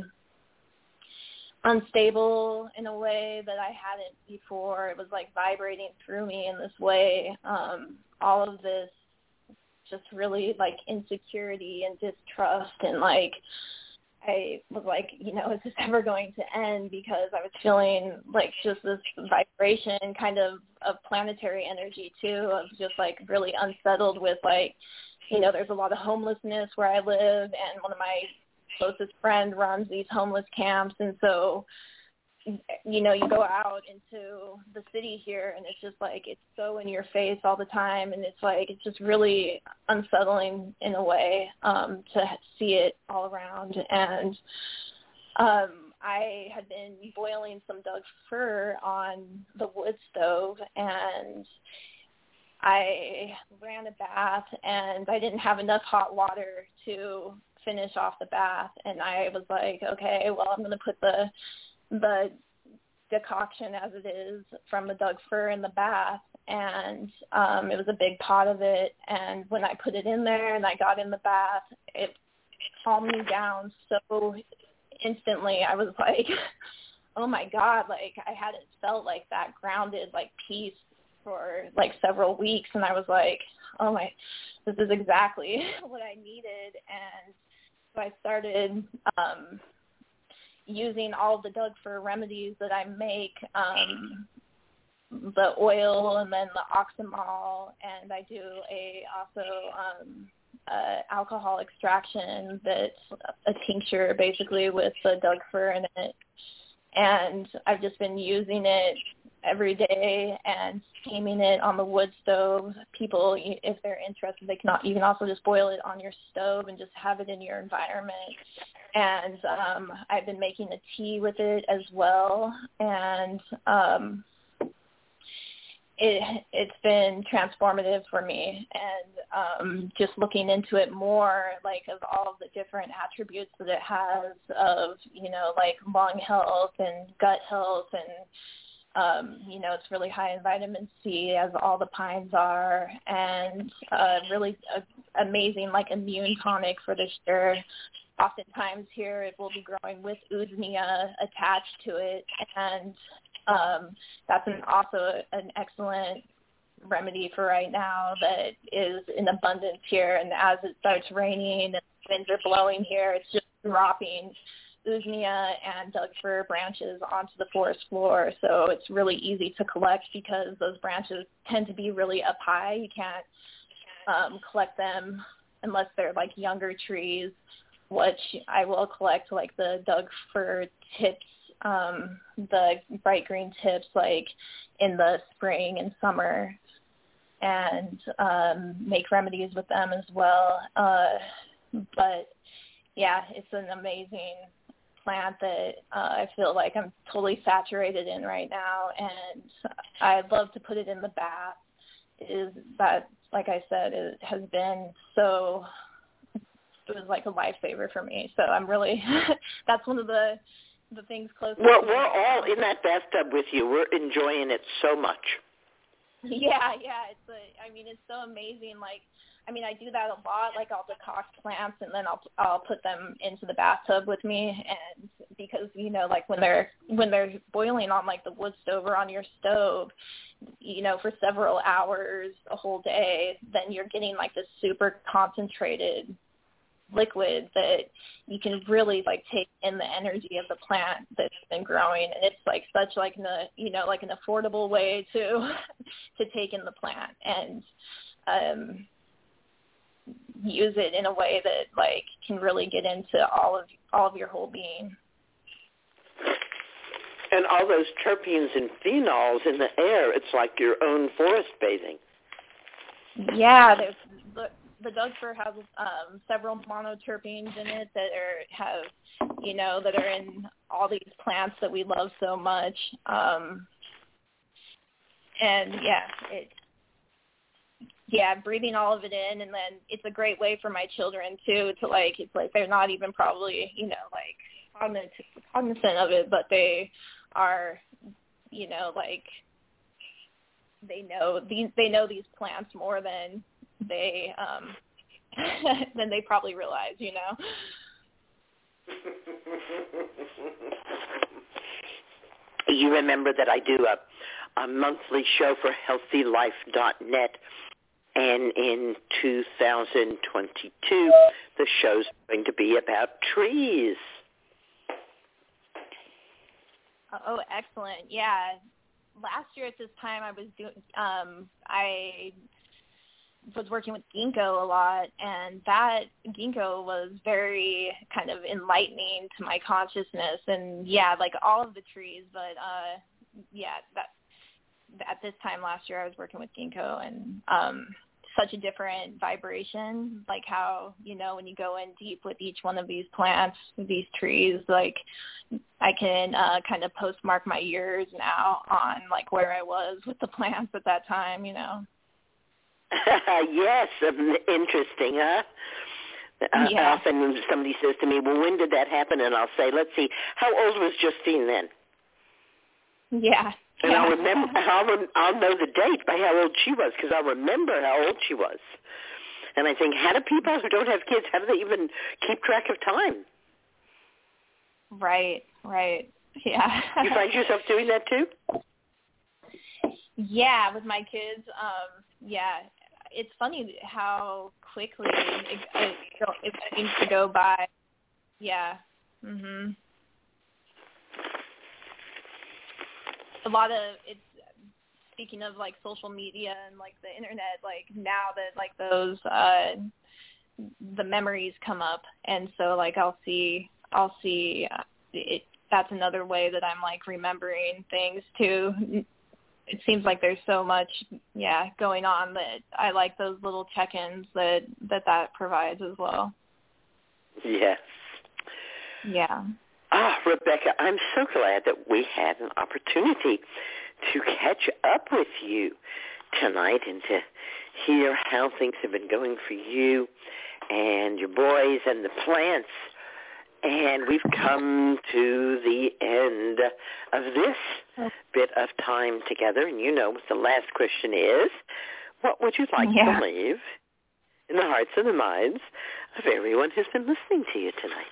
unstable in a way that I hadn't before. It was like vibrating through me in this way. All of this just really like insecurity and distrust, and like I was like, is this ever going to end? Because I was feeling like just this vibration kind of planetary energy too, of just like really unsettled with like, there's a lot of homelessness where I live, and one of my closest friend runs these homeless camps, and so you go out into the city here, and it's just like it's so in your face all the time, and it's just really unsettling in a way to see it all around. And I had been boiling some Doug fir on the wood stove, and I ran a bath, and I didn't have enough hot water to finish off the bath, and I was like, okay, well, I'm going to put the decoction as it is from the Doug fir in the bath, and it was a big pot of it, and when I put it in there and I got in the bath, it calmed me down so instantly. I was like, oh my God, like I hadn't felt like that grounded like peace for like several weeks, and I was like, oh my, this is exactly what I needed. And so I started using all of the Doug fir remedies that I make, the oil and then the oxymol, and I do alcohol extraction that's a tincture basically with the Doug fir in it. And I've just been using it every day and steaming it on the wood stove. People, if they're interested, you can also just boil it on your stove and just have it in your environment. And I've been making a tea with it as well, and it's been transformative for me. And just looking into it more, like of all of the different attributes that it has of, like lung health and gut health, and it's really high in vitamin C, as all the pines are, and really amazing like immune tonic for the year. Oftentimes here it will be growing with usnea attached to it, and that's also an excellent remedy for right now that is in abundance here. And as it starts raining and winds are blowing here, it's just dropping usnea and Doug fir branches onto the forest floor. So it's really easy to collect because those branches tend to be really up high. You can't collect them unless they're like younger trees, which I will collect like the Doug fir tips, the bright green tips, like in the spring and summer, and make remedies with them as well. But yeah, it's an amazing plant that I feel like I'm totally saturated in right now, and I'd love to put it in the bath. Like I said, it has been so, it was like a lifesaver for me. So I'm really, that's one of the things close. Well, we're all in that bathtub with you. We're enjoying it so much. Yeah, it's so amazing. Like, I do that a lot. Like, I'll decoct plants and then I'll put them into the bathtub with me. And because, like when they're boiling on like the wood stove or on your stove, for several hours, a whole day, then you're getting like this super concentrated liquid that you can really like take in the energy of the plant that's been growing. And it's like such like like an affordable way to take in the plant and use it in a way that like can really get into all of your whole being. And all those terpenes and phenols in the air, it's like your own forest bathing. Yeah, there's the Doug fir has several monoterpenes in it that are in all these plants that we love so much. And yeah, breathing all of it in, and then it's a great way for my children too to like, it's like they're not even probably, you know, like cognizant of it, but they are, you know, like they know these plants more than they than they probably realize, you know. You remember that I do a monthly show for HealthyLife.net, and in 2022, the show's going to be about trees. Oh, excellent. Yeah. Last year at this time I was working with ginkgo a lot, and that ginkgo was very kind of enlightening to my consciousness, and like all of the trees, but that at this time last year I was working with ginkgo, and such a different vibration, like how, you know, when you go in deep with each one of these plants, these trees, like I can kind of postmark my years now on like where I was with the plants at that time, you know. Yes, interesting, huh? Often somebody says to me, well, when did that happen? And I'll say, let's see, how old was Justine then? Yeah. And I'll remember, I'll know the date by how old she was, because I'll remember how old she was. And I think, how do people who don't have kids, how do they even keep track of time? Right, yeah. You find yourself doing that too? Yeah, with my kids, it's funny how quickly it seems to go by. Yeah. Mhm. A lot of it's, speaking of like social media and like the internet, like now that like those the memories come up, and so like I'll see it. That's another way that I'm like remembering things too. It seems like there's so much, going on that I like those little check-ins that provides as well. Yes. Yeah. Rebecca, I'm so glad that we had an opportunity to catch up with you tonight and to hear how things have been going for you and your boys and the plants. And we've come to the end of this bit of time together. And you know what the last question is. What would you like to leave in the hearts and the minds of everyone who's been listening to you tonight?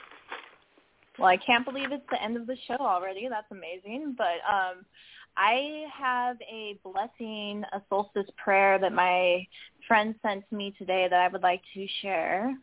Well, I can't believe it's the end of the show already. That's amazing. But I have a blessing, a solstice prayer that my friend sent to me today that I would like to share.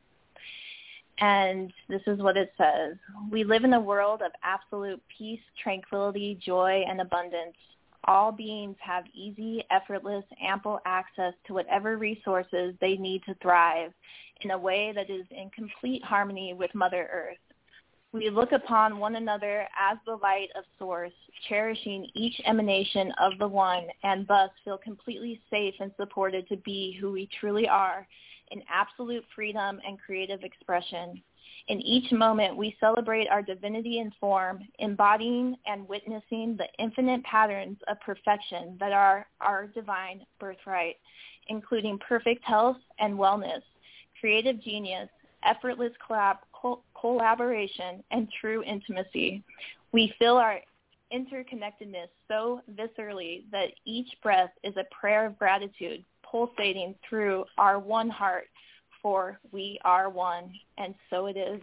And this is what it says. We live in a world of absolute peace, tranquility, joy, and abundance. All beings have easy, effortless, ample access to whatever resources they need to thrive in a way that is in complete harmony with Mother Earth. We look upon one another as the light of Source, cherishing each emanation of the One, and thus feel completely safe and supported to be who we truly are, in absolute freedom and creative expression. In each moment, we celebrate our divinity in form, embodying and witnessing the infinite patterns of perfection that are our divine birthright, including perfect health and wellness, creative genius, effortless collaboration, and true intimacy. We feel our interconnectedness so viscerally that each breath is a prayer of gratitude pulsating through our one heart, for we are one, and so it is.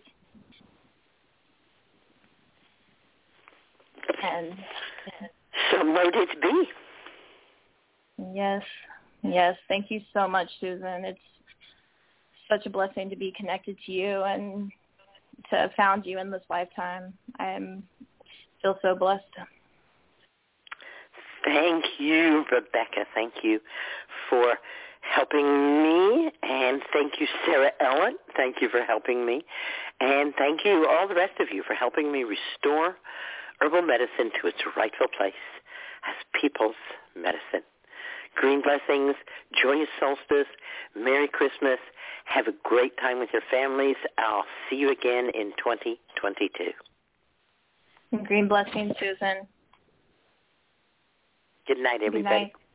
And so mote it be. Yes. Thank you so much, Susan. It's such a blessing to be connected to you and to have found you in this lifetime. I feel so blessed. Thank you, Rebecca. Thank you for helping me, and thank you, Sarah Ellen. Thank you for helping me, and thank you, all the rest of you, for helping me restore herbal medicine to its rightful place as people's medicine. Green blessings, joyous solstice, Merry Christmas. Have a great time with your families. I'll see you again in 2022. Green blessings, Susan. Good night, everybody. Good night.